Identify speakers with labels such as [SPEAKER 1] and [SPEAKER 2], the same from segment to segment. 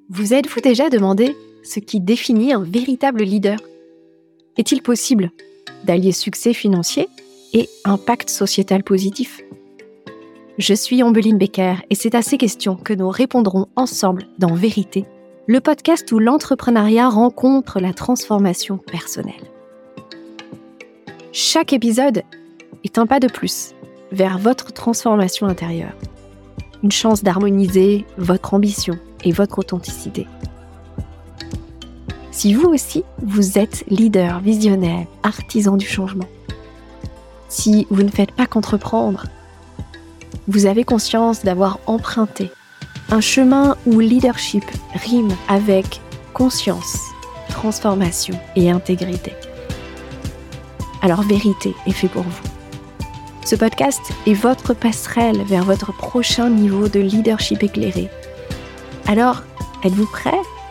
[SPEAKER 1] Vous êtes-vous déjà demandé ce qui définit un véritable leader ? Est-il possible d'allier succès financier et impact sociétal positif ? Je suis Ombeline Becker et c'est à ces questions que nous répondrons ensemble dans Vérité, le podcast où l'entrepreneuriat rencontre la transformation personnelle. Chaque épisode est un pas de plus vers votre transformation intérieure. Une chance d'harmoniser votre ambition et votre authenticité. Si vous aussi, vous êtes leader, visionnaire, artisan du changement, si vous ne faites pas qu'entreprendre, vous avez conscience d'avoir emprunté un chemin où leadership rime avec conscience, transformation et intégrité. Alors Vérité est fait pour vous. Ce podcast est votre passerelle vers votre prochain niveau de leadership éclairé. Alors, êtes-vous prêts ?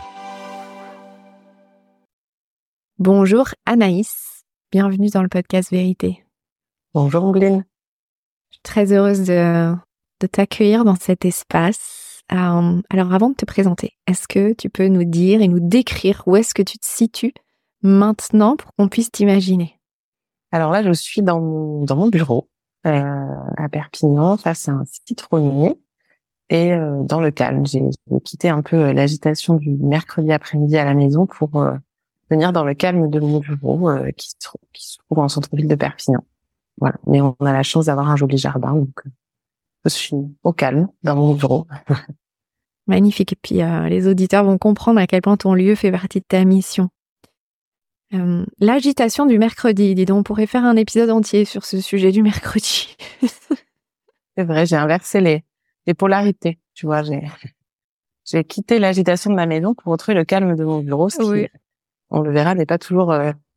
[SPEAKER 1] Bonjour Anaïs, bienvenue dans le podcast Vérité.
[SPEAKER 2] Bonjour Ombeline.
[SPEAKER 1] Je suis très heureuse de t'accueillir dans cet espace. Alors avant de te présenter, est-ce que tu peux nous dire et nous décrire où est-ce que tu te situes maintenant pour qu'on puisse t'imaginer ?
[SPEAKER 2] Alors là, je suis dans mon bureau à Perpignan face à un citronnier et dans le calme. J'ai quitté un peu l'agitation du mercredi après-midi à la maison pour venir dans le calme de mon bureau qui se trouve en centre-ville de Perpignan. Voilà. Mais on a la chance d'avoir un joli jardin, donc je suis au calme dans mon bureau.
[SPEAKER 1] Magnifique. Et puis les auditeurs vont comprendre à quel point ton lieu fait partie de ta mission. L'agitation du mercredi, dis donc, on pourrait faire un épisode entier sur ce sujet du mercredi.
[SPEAKER 2] C'est vrai, j'ai inversé les polarités, tu vois, j'ai quitté l'agitation de ma maison pour retrouver le calme de mon bureau, ce qui,
[SPEAKER 1] Oui.
[SPEAKER 2] on le verra, n'est pas toujours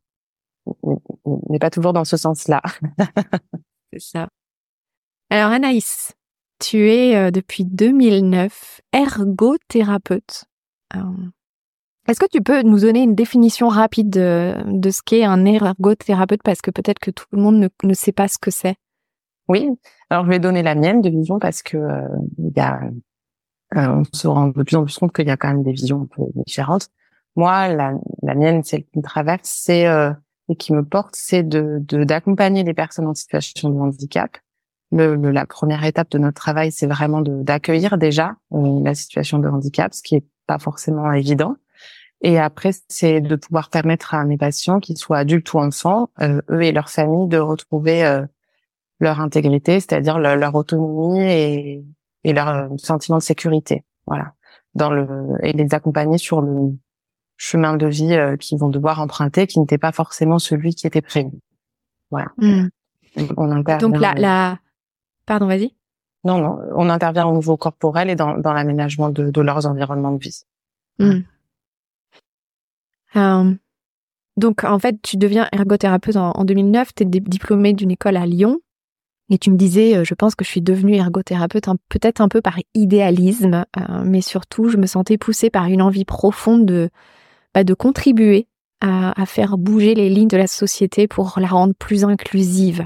[SPEAKER 2] dans ce sens-là.
[SPEAKER 1] C'est ça. Alors Anaïs, tu es depuis 2009 ergothérapeute. Est-ce que tu peux nous donner une définition rapide de ce qu'est un ergothérapeute, parce que peut-être que tout le monde ne sait pas ce que c'est.
[SPEAKER 2] Oui, alors je vais donner la mienne de vision parce que on se rend de plus en plus compte qu'il y a quand même des visions un peu différentes. Moi, la mienne, celle qui me traverse, et qui me porte, c'est d'accompagner les personnes en situation de handicap. La première étape de notre travail, c'est vraiment d'accueillir déjà la situation de handicap, ce qui est pas forcément évident. Et après, c'est de pouvoir permettre à mes patients, qu'ils soient adultes ou enfants, eux et leur famille, de retrouver leur intégrité, c'est-à-dire leur autonomie et leur sentiment de sécurité. Voilà. Et les accompagner sur le chemin de vie qu'ils vont devoir emprunter, qui n'était pas forcément celui qui était prévu. Voilà. On intervient.
[SPEAKER 1] Donc pardon, vas-y.
[SPEAKER 2] Non, on intervient au niveau corporel et dans l'aménagement de leurs environnements de vie.
[SPEAKER 1] Donc, en fait, tu deviens ergothérapeute en 2009, tu es diplômée d'une école à Lyon, et tu me disais, je pense que je suis devenue ergothérapeute peut-être un peu par idéalisme, mais surtout, je me sentais poussée par une envie profonde de contribuer à faire bouger les lignes de la société pour la rendre plus inclusive.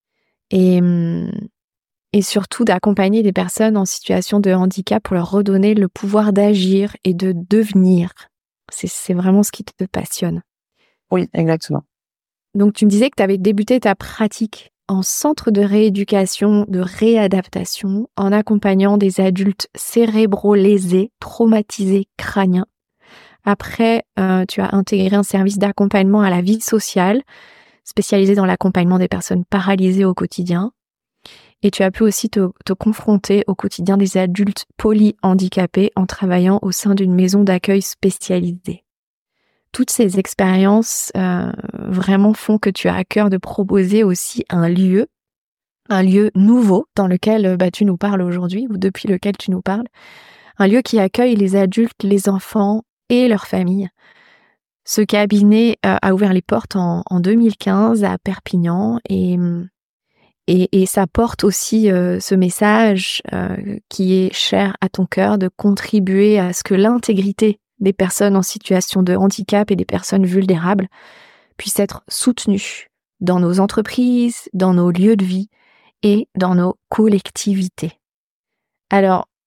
[SPEAKER 1] Et surtout d'accompagner des personnes en situation de handicap pour leur redonner le pouvoir d'agir et de devenir. C'est vraiment ce qui te passionne.
[SPEAKER 2] Oui, exactement.
[SPEAKER 1] Donc, tu me disais que tu avais débuté ta pratique en centre de rééducation, de réadaptation, en accompagnant des adultes cérébro-lésés, traumatisés crâniens. Après, tu as intégré un service d'accompagnement à la vie sociale, spécialisé dans l'accompagnement des personnes paralysées au quotidien. Et tu as pu aussi te confronter au quotidien des adultes polyhandicapés en travaillant au sein d'une maison d'accueil spécialisée. Toutes ces expériences vraiment font que tu as à cœur de proposer aussi un lieu nouveau dans lequel tu nous parles aujourd'hui, ou depuis lequel tu nous parles, un lieu qui accueille les adultes, les enfants et leurs familles. Ce cabinet a ouvert les portes en 2015 à Perpignan et ça porte aussi ce message qui est cher à ton cœur, de contribuer à ce que l'intégrité des personnes en situation de handicap et des personnes vulnérables puissent être soutenues dans nos entreprises, dans nos lieux de vie et dans nos collectivités. Alors,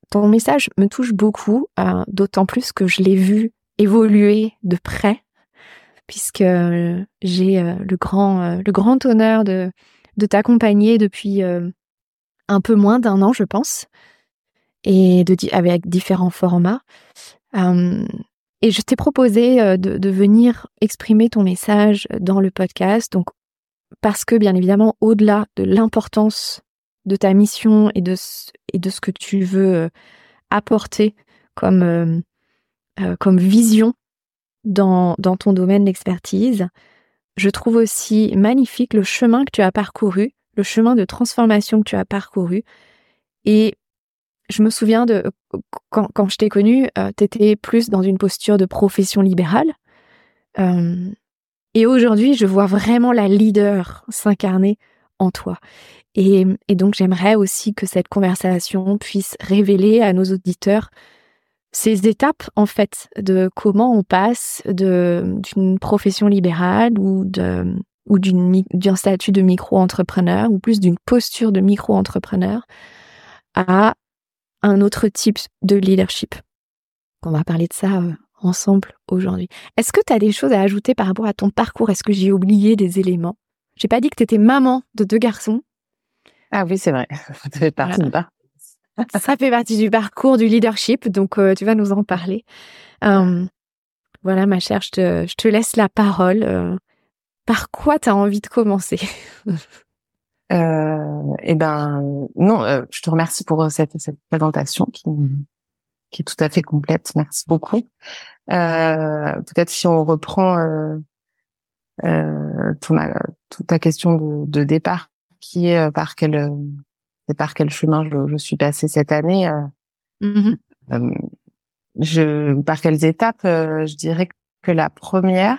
[SPEAKER 1] ton message me touche beaucoup, d'autant plus que je l'ai vu évoluer de près, puisque j'ai le grand honneur de t'accompagner depuis un peu moins d'un an, je pense, et avec différents formats. Et je t'ai proposé de venir exprimer ton message dans le podcast, donc parce que bien évidemment, au-delà de l'importance de ta mission et de ce que tu veux apporter comme vision dans ton domaine d'expertise, je trouve aussi magnifique le chemin que tu as parcouru, le chemin de transformation que tu as parcouru. Et je me souviens quand je t'ai connue, tu étais plus dans une posture de profession libérale. Et aujourd'hui, je vois vraiment la leader s'incarner en toi. Et donc, j'aimerais aussi que cette conversation puisse révéler à nos auditeurs ces étapes, en fait, de comment on passe d'une profession libérale ou d'un statut de micro-entrepreneur, ou plus d'une posture de micro-entrepreneur, à un autre type de leadership. On va parler de ça ensemble aujourd'hui. Est-ce que tu as des choses à ajouter par rapport à ton parcours? Est-ce que j'ai oublié des éléments? J'ai pas dit que tu étais maman de 2 garçons.
[SPEAKER 2] Ah oui, c'est vrai. Ça fait partie du parcours.
[SPEAKER 1] Ça fait partie du parcours du leadership, donc tu vas nous en parler. Voilà, ma chère, je te laisse la parole. Par quoi tu as envie de commencer?
[SPEAKER 2] Eh ben, non, je te remercie pour cette présentation qui est tout à fait complète. Merci beaucoup. Peut-être si on reprend toute ta question de départ, qui est par quel chemin je suis passée cette année. Par quelles étapes, je dirais que la première,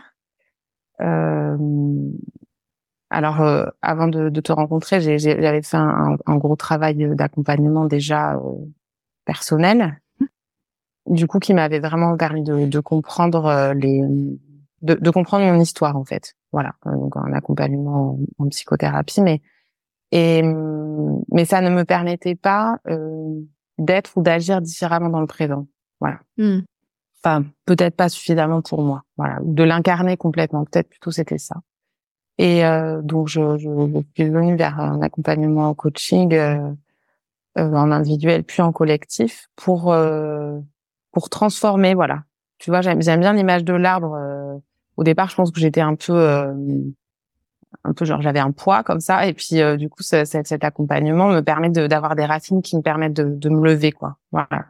[SPEAKER 2] avant de te rencontrer, j'avais fait un gros travail d'accompagnement déjà personnel, du coup qui m'avait vraiment permis de comprendre de comprendre mon histoire en fait. Voilà, donc un accompagnement en psychothérapie, mais ça ne me permettait pas d'être ou d'agir différemment dans le présent. Voilà. Enfin, peut-être pas suffisamment pour moi. Voilà, ou de l'incarner complètement. Peut-être plutôt c'était ça. Et donc je suis venue vers un accompagnement en coaching en individuel puis en collectif pour transformer. Voilà. Tu vois, j'aime bien l'image de l'arbre. Au départ, je pense que j'étais un peu genre j'avais un poids comme ça, et puis du coup cet accompagnement me permet d'avoir des racines qui me permettent de me lever, quoi. Voilà.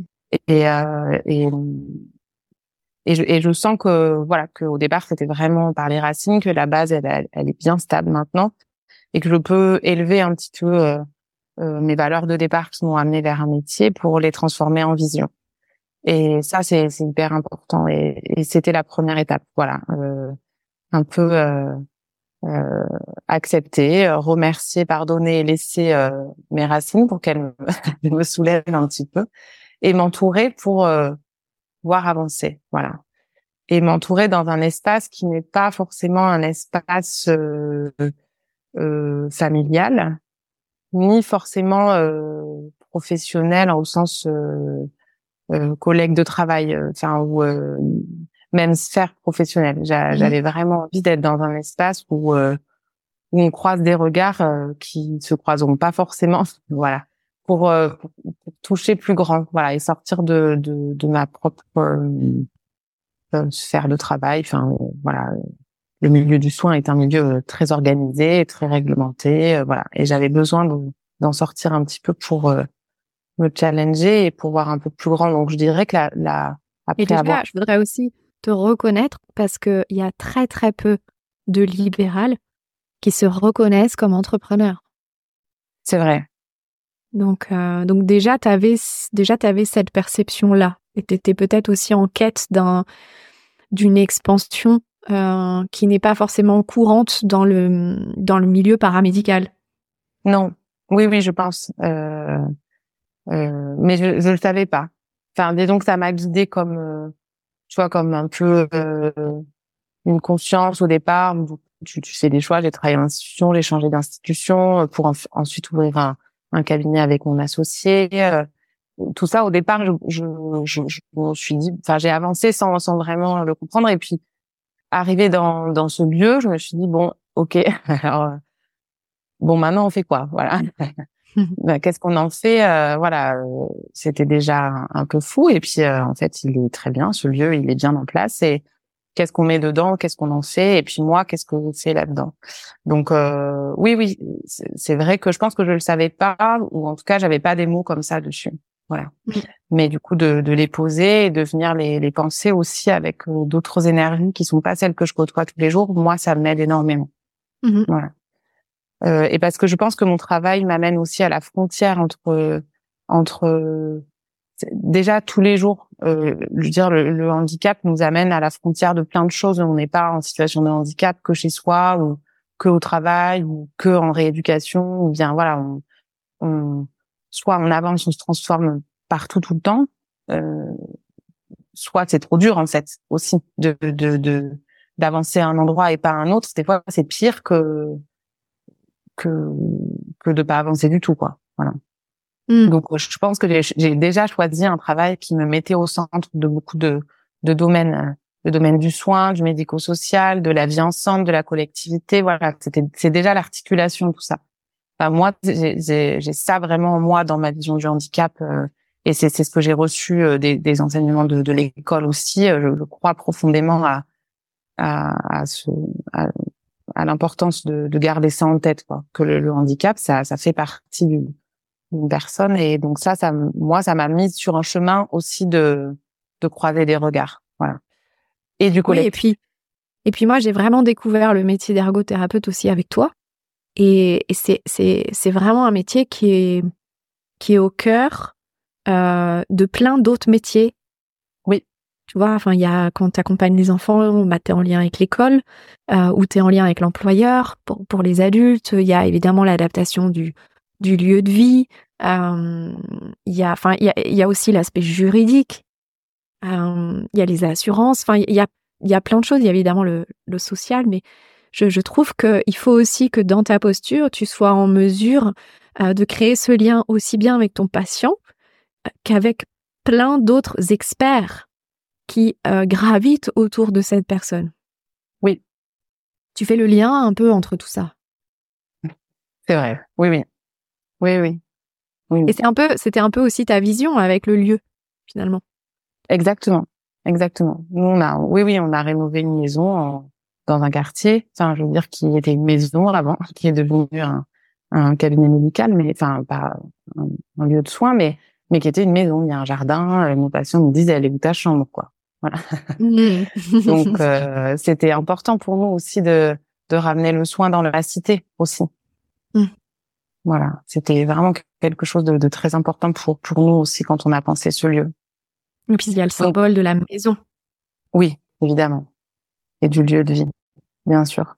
[SPEAKER 2] Et je sens que voilà, que au départ c'était vraiment par les racines, que la base elle est bien stable maintenant, et que je peux élever un petit peu mes valeurs de départ qui m'ont amené vers un métier pour les transformer en vision. Et ça c'est hyper important, et c'était la première étape. Voilà, un peu accepter, remercier, pardonner et laisser mes racines pour qu'elles me soulèvent un petit peu, et m'entourer pour pouvoir avancer. Voilà. Et m'entourer dans un espace qui n'est pas forcément un espace familial, ni forcément professionnel au sens collègue de travail, enfin ou même sphère professionnelle. J'avais vraiment envie d'être dans un espace où on croise des regards qui ne se croiseront pas forcément, voilà, pour toucher plus grand, voilà, et sortir de ma propre sphère de travail. Enfin, voilà, le milieu du soin est un milieu très organisé, très réglementé, voilà, et j'avais besoin d'en sortir un petit peu pour me challenger et pour voir un peu plus grand. Donc je dirais que
[SPEAKER 1] Et déjà, je voudrais aussi te reconnaître, parce que il y a très très peu de libérales qui se reconnaissent comme entrepreneurs.
[SPEAKER 2] C'est vrai.
[SPEAKER 1] Donc déjà t'avais cette perception-là, et t'étais peut-être aussi en quête d'une expansion qui n'est pas forcément courante dans le milieu paramédical.
[SPEAKER 2] Non. Oui, je pense. Mais je le savais pas. Enfin, disons que ça m'a guidée comme, tu vois, comme un peu une conscience au départ. Tu fais des choix. J'ai travaillé en institution, j'ai changé d'institution pour ensuite ouvrir un cabinet avec mon associé. tout ça, au départ, je me suis dit, enfin, j'ai avancé sans vraiment le comprendre. Et puis, arrivé dans ce lieu, je me suis dit, bon, ok, alors, bon, maintenant, on fait quoi? Voilà. Ben, qu'est-ce qu'on en fait? Voilà, c'était déjà un peu fou. Et puis, en fait, il est très bien, ce lieu, il est bien en place. Et qu'est-ce qu'on met dedans? Qu'est-ce qu'on en fait? Et puis moi, qu'est-ce que je fais là-dedans? Donc, oui, c'est vrai que je pense que je le savais pas, ou en tout cas, j'avais pas des mots comme ça dessus. Voilà. Mais du coup, de les poser et de venir les penser aussi avec d'autres énergies qui sont pas celles que je côtoie tous les jours, moi, ça m'aide énormément. Voilà. Et parce que je pense que mon travail m'amène aussi à la frontière entre déjà tous les jours. Je veux dire, le handicap nous amène à la frontière de plein de choses. On n'est pas en situation de handicap que chez soi ou que au travail ou que en rééducation ou bien voilà, soit on avance, on se transforme partout tout le temps. Soit c'est trop dur en fait aussi de d'avancer à un endroit et pas à un autre. Des fois, c'est pire que de pas avancer du tout, quoi. Voilà. Donc, je pense que j'ai déjà choisi un travail qui me mettait au centre de beaucoup de domaines, le domaine du soin, du médico-social, de la vie ensemble, de la collectivité. Voilà, c'est déjà l'articulation de tout ça. Enfin, moi, j'ai ça vraiment moi dans ma vision du handicap, et c'est ce que j'ai reçu des enseignements de l'école aussi. Je crois profondément à l'importance de garder ça en tête, quoi. Que le handicap, ça fait partie d'une personne, et donc ça m'a mise sur un chemin aussi de croiser des regards, voilà. Et du collectif.
[SPEAKER 1] Oui, et puis moi, j'ai vraiment découvert le métier d'ergothérapeute aussi avec toi, et c'est vraiment un métier qui est au cœur de plein d'autres métiers.
[SPEAKER 2] Oui.
[SPEAKER 1] Tu vois, enfin, il y a quand tu accompagnes les enfants, bah, tu es en lien avec l'école, ou tu es en lien avec l'employeur. Pour les adultes, il y a évidemment l'adaptation du lieu de vie. Il y a aussi l'aspect juridique. Il y a les assurances. Enfin, il y a plein de choses. Il y a évidemment le social, mais je trouve qu'il faut aussi que dans ta posture, tu sois en mesure de créer ce lien aussi bien avec ton patient qu'avec plein d'autres experts qui gravitent autour de cette personne.
[SPEAKER 2] Oui.
[SPEAKER 1] Tu fais le lien un peu entre tout ça.
[SPEAKER 2] C'est vrai. Oui.
[SPEAKER 1] Et c'était un peu aussi ta vision avec le lieu, finalement.
[SPEAKER 2] Exactement. Nous, on a rénové une maison dans un quartier, enfin, je veux dire, qui était une maison avant, qui est devenu un cabinet médical, mais enfin, pas un lieu de soins, mais qui était une maison. Il y a un jardin. Nos patients nous disent, elle est où ta chambre, quoi. Voilà. Donc, c'était important pour nous aussi de ramener le soin dans la cité aussi. Voilà. C'était vraiment quelque chose de très important pour nous aussi quand on a pensé ce lieu.
[SPEAKER 1] Et puis, il y a le symbole de la maison.
[SPEAKER 2] Oui, évidemment. Et du lieu de vie. Bien sûr.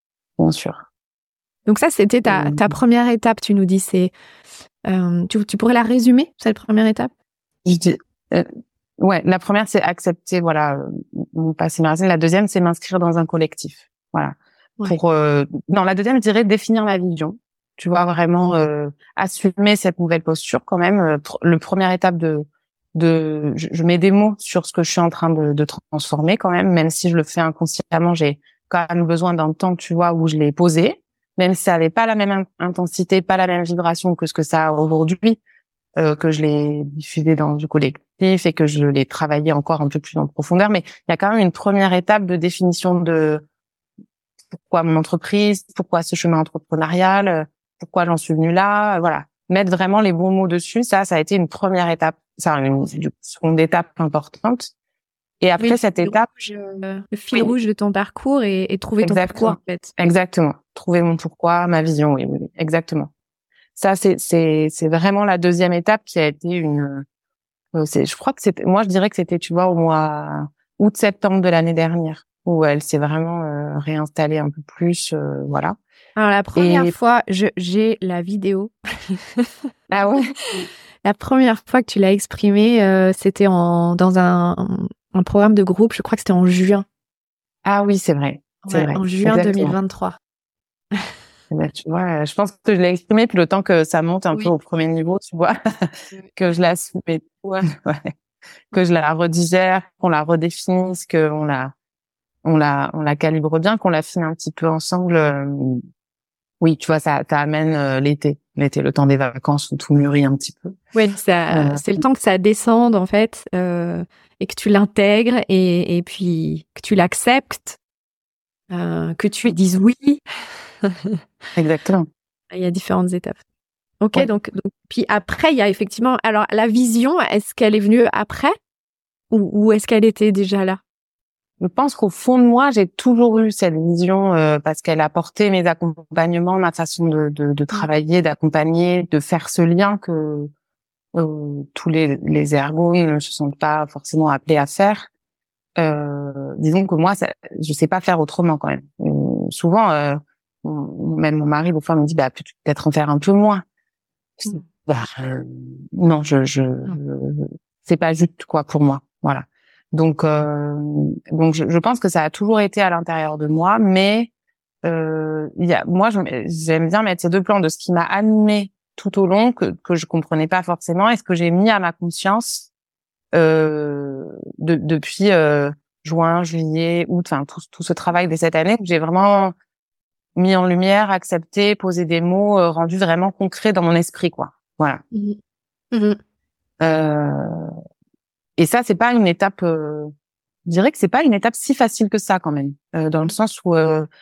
[SPEAKER 1] Donc ça, c'était ta première étape, tu nous dis. Tu pourrais la résumer, cette première étape?
[SPEAKER 2] Je dis, ouais, la première, c'est accepter, voilà, mon passé, mes racines. La deuxième, c'est m'inscrire dans un collectif. Voilà. Ouais. Non, la deuxième, je dirais définir ma vision. Tu vois, vraiment assumer cette nouvelle posture quand même. Le première étape je mets des mots sur ce que je suis en train de transformer quand même si je le fais inconsciemment, j'ai quand même besoin d'un temps, tu vois, où je l'ai posé, même si ça avait pas la même intensité, pas la même vibration que ce que ça a aujourd'hui, que je l'ai diffusé dans du collectif et que je l'ai travaillé encore un peu plus en profondeur. Mais il y a quand même une première étape de définition de pourquoi mon entreprise, pourquoi ce chemin entrepreneurial, pourquoi j'en suis venue là, voilà. Mettre vraiment les bons mots dessus, ça a été une première étape. Ça, une seconde étape importante. Et après cette étape,
[SPEAKER 1] le fil rouge de ton parcours et trouver ton pourquoi, en fait.
[SPEAKER 2] Exactement. Trouver mon pourquoi, ma vision, oui, exactement. Ça, c'est vraiment la deuxième étape qui a été je crois que moi je dirais que c'était, tu vois, au mois août-septembre de l'année dernière, où elle s'est vraiment réinstallée un peu plus, voilà.
[SPEAKER 1] Alors la première fois, j'ai la vidéo.
[SPEAKER 2] Ah ouais.
[SPEAKER 1] La première fois que tu l'as exprimé, c'était dans un programme de groupe. Je crois que c'était en juin.
[SPEAKER 2] Ah oui, c'est vrai.
[SPEAKER 1] En juin 2023.
[SPEAKER 2] Ben, tu vois, je pense que je l'ai exprimé, puis le temps que ça monte un peu au premier niveau, tu vois, que je l'assume, ouais, que je la redigère, qu'on la redéfinisse, qu'on on la calibre bien, qu'on l'affine un petit peu ensemble. Oui, tu vois, ça amène l'été, le temps des vacances où tout mûrit un petit peu.
[SPEAKER 1] Oui, c'est le temps que ça descende en fait, et que tu l'intègres et puis que tu l'acceptes, que tu lui dises oui.
[SPEAKER 2] Exactement.
[SPEAKER 1] Il y a différentes étapes. Ok,
[SPEAKER 2] Ouais.
[SPEAKER 1] donc puis après il y a effectivement. Alors la vision, est-ce qu'elle est venue après ou est-ce qu'elle était déjà là?
[SPEAKER 2] Je pense qu'au fond de moi, j'ai toujours eu cette vision parce qu'elle a porté mes accompagnements, ma façon de travailler, d'accompagner, de faire ce lien que tous les ergots ne se sont pas forcément appelés à faire. Disons que moi, je sais pas faire autrement quand même. Souvent, même mon mari, des fois, me dit, bah, peut-être en faire un peu moins. Bah, non, c'est pas juste quoi pour moi. Voilà. Donc je pense que ça a toujours été à l'intérieur de moi, mais moi, j'aime bien mettre ces deux plans de ce qui m'a animé tout au long, que je comprenais pas forcément, et ce que j'ai mis à ma conscience depuis juin, juillet, août, enfin tout ce travail de cette année que j'ai vraiment mis en lumière, accepté, posé des mots, rendu vraiment concret dans mon esprit, quoi. Voilà.
[SPEAKER 1] Mmh. Mmh.
[SPEAKER 2] Et ça, c'est pas une étape. Je dirais que c'est pas une étape si facile que ça, quand même, dans le sens où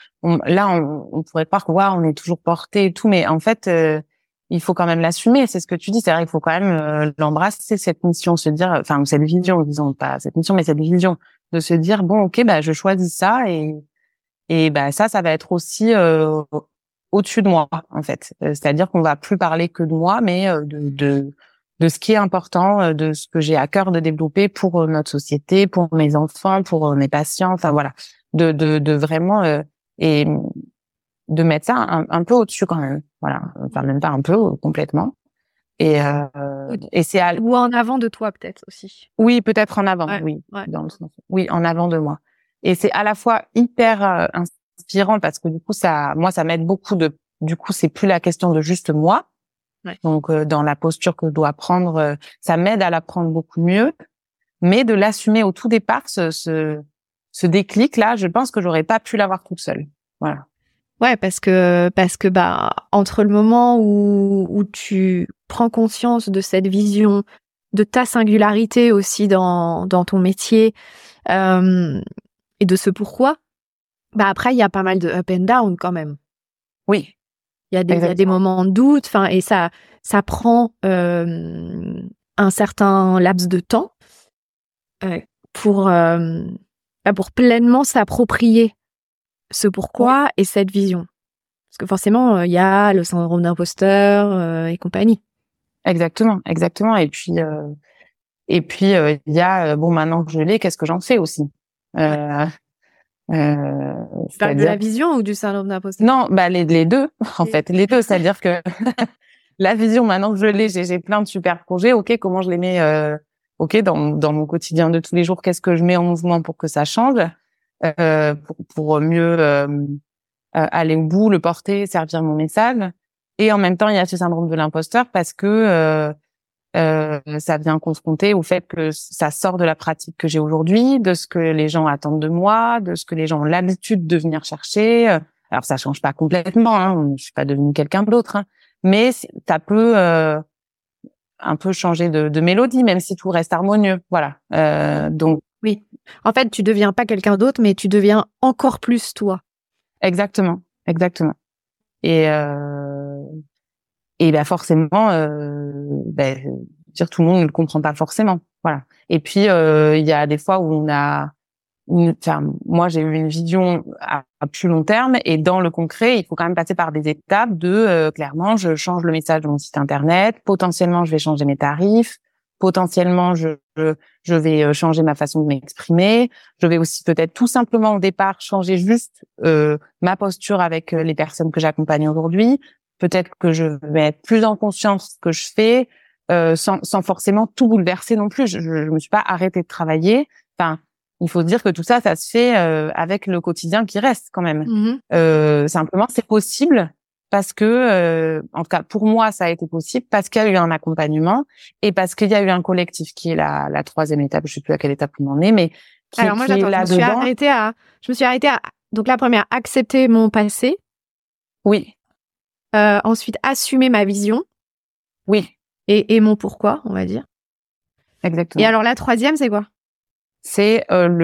[SPEAKER 2] on pourrait croire que on est toujours porté et tout, mais en fait, il faut quand même l'assumer. C'est ce que tu dis. C'est vrai, il faut quand même l'embrasser, cette mission, se dire, enfin, cette vision, disons pas cette mission, mais cette vision, de se dire bon, ok, bah je choisis ça et bah ça va être aussi au-dessus de moi, en fait. C'est-à-dire qu'on va plus parler que de moi, mais de ce qui est important, de ce que j'ai à cœur de développer pour notre société, pour mes enfants, pour mes patients. Enfin voilà, de vraiment et de mettre ça un peu au-dessus quand même. Voilà, enfin même pas un peu, complètement. Et c'est
[SPEAKER 1] Ou en avant de toi peut-être aussi.
[SPEAKER 2] oui, peut-être en avant,
[SPEAKER 1] Ouais,
[SPEAKER 2] oui,
[SPEAKER 1] ouais.
[SPEAKER 2] dans le sens, oui, en avant de moi. Et c'est à la fois hyper inspirant parce que du coup ça m'aide beaucoup du coup c'est plus la question de juste moi.
[SPEAKER 1] Ouais.
[SPEAKER 2] Donc dans la posture que je dois prendre, ça m'aide à la prendre beaucoup mieux, mais de l'assumer au tout départ, ce déclic là, je pense que j'aurais pas pu l'avoir toute seule. Voilà.
[SPEAKER 1] Ouais, parce que bah entre le moment où tu prends conscience de cette vision, de ta singularité aussi dans ton métier, et de ce pourquoi, bah après il y a pas mal de up and down quand même.
[SPEAKER 2] Oui,
[SPEAKER 1] Il y a des
[SPEAKER 2] exactement.
[SPEAKER 1] moments de doute, enfin, et ça prend un certain laps de temps euh, pour pour pleinement s'approprier ce
[SPEAKER 2] Oui,
[SPEAKER 1] pourquoi et cette vision. Parce que forcément, il y a le syndrome d'imposteur et compagnie.
[SPEAKER 2] exactement, exactement. Et puis il y a bon, maintenant que je l'ai, qu'est-ce que j'en fais aussi?
[SPEAKER 1] Ouais.
[SPEAKER 2] Euh,
[SPEAKER 1] Tu parles de la
[SPEAKER 2] C'est-à-dire
[SPEAKER 1] vision ou du syndrome d'imposteur?
[SPEAKER 2] non, bah les deux en fait, les deux, c'est-à-dire que la vision maintenant que je l'ai, j'ai plein de super projets. Ok, comment je les mets ok dans mon quotidien de tous les jours, qu'est-ce que je mets en mouvement pour que ça change, pour mieux aller au bout, le porter, servir mon message. Et en même temps, il y a ce syndrome de l'imposteur parce que ça vient confronter au fait que ça sort de la pratique que j'ai aujourd'hui, de ce que les gens attendent de moi, de ce que les gens ont l'habitude de venir chercher. Alors ça change pas complètement, hein, je suis pas devenue quelqu'un d'autre, hein, mais ça peut un peu changer de mélodie, même si tout reste harmonieux. Voilà. Donc
[SPEAKER 1] Oui. En fait, tu deviens pas quelqu'un d'autre, mais tu deviens encore plus toi.
[SPEAKER 2] exactement, exactement. Et ben forcément, dire tout le monde ne le comprend pas forcément. Voilà. Et puis il y a des fois où on a moi, j'ai eu une vision à plus long terme et dans le concret, il faut quand même passer par des étapes clairement, je change le message de mon site internet, potentiellement, je vais changer mes tarifs, potentiellement, je vais changer ma façon de m'exprimer, je vais aussi peut-être tout simplement au départ changer juste ma posture avec les personnes que j'accompagne aujourd'hui, peut-être que je vais être plus en conscience de ce que je fais, sans forcément tout bouleverser non plus. Je me suis pas arrêtée de travailler. Enfin, il faut se dire que tout ça, ça se fait avec le quotidien qui reste quand même.
[SPEAKER 1] Mm-hmm.
[SPEAKER 2] Simplement, c'est possible parce que, en tout cas pour moi, ça a été possible parce qu'il y a eu un accompagnement et parce qu'il y a eu un collectif qui est la troisième étape. Je sais plus à quelle étape on en est, mais
[SPEAKER 1] Alors moi,
[SPEAKER 2] qui est
[SPEAKER 1] j'attends.
[SPEAKER 2] là-dedans.
[SPEAKER 1] Je me suis arrêtée à donc la première, accepter mon passé.
[SPEAKER 2] Oui,
[SPEAKER 1] Ensuite, assumer ma vision
[SPEAKER 2] oui,
[SPEAKER 1] et mon pourquoi, on va dire.
[SPEAKER 2] exactement.
[SPEAKER 1] Et alors la troisième, c'est quoi?
[SPEAKER 2] C'est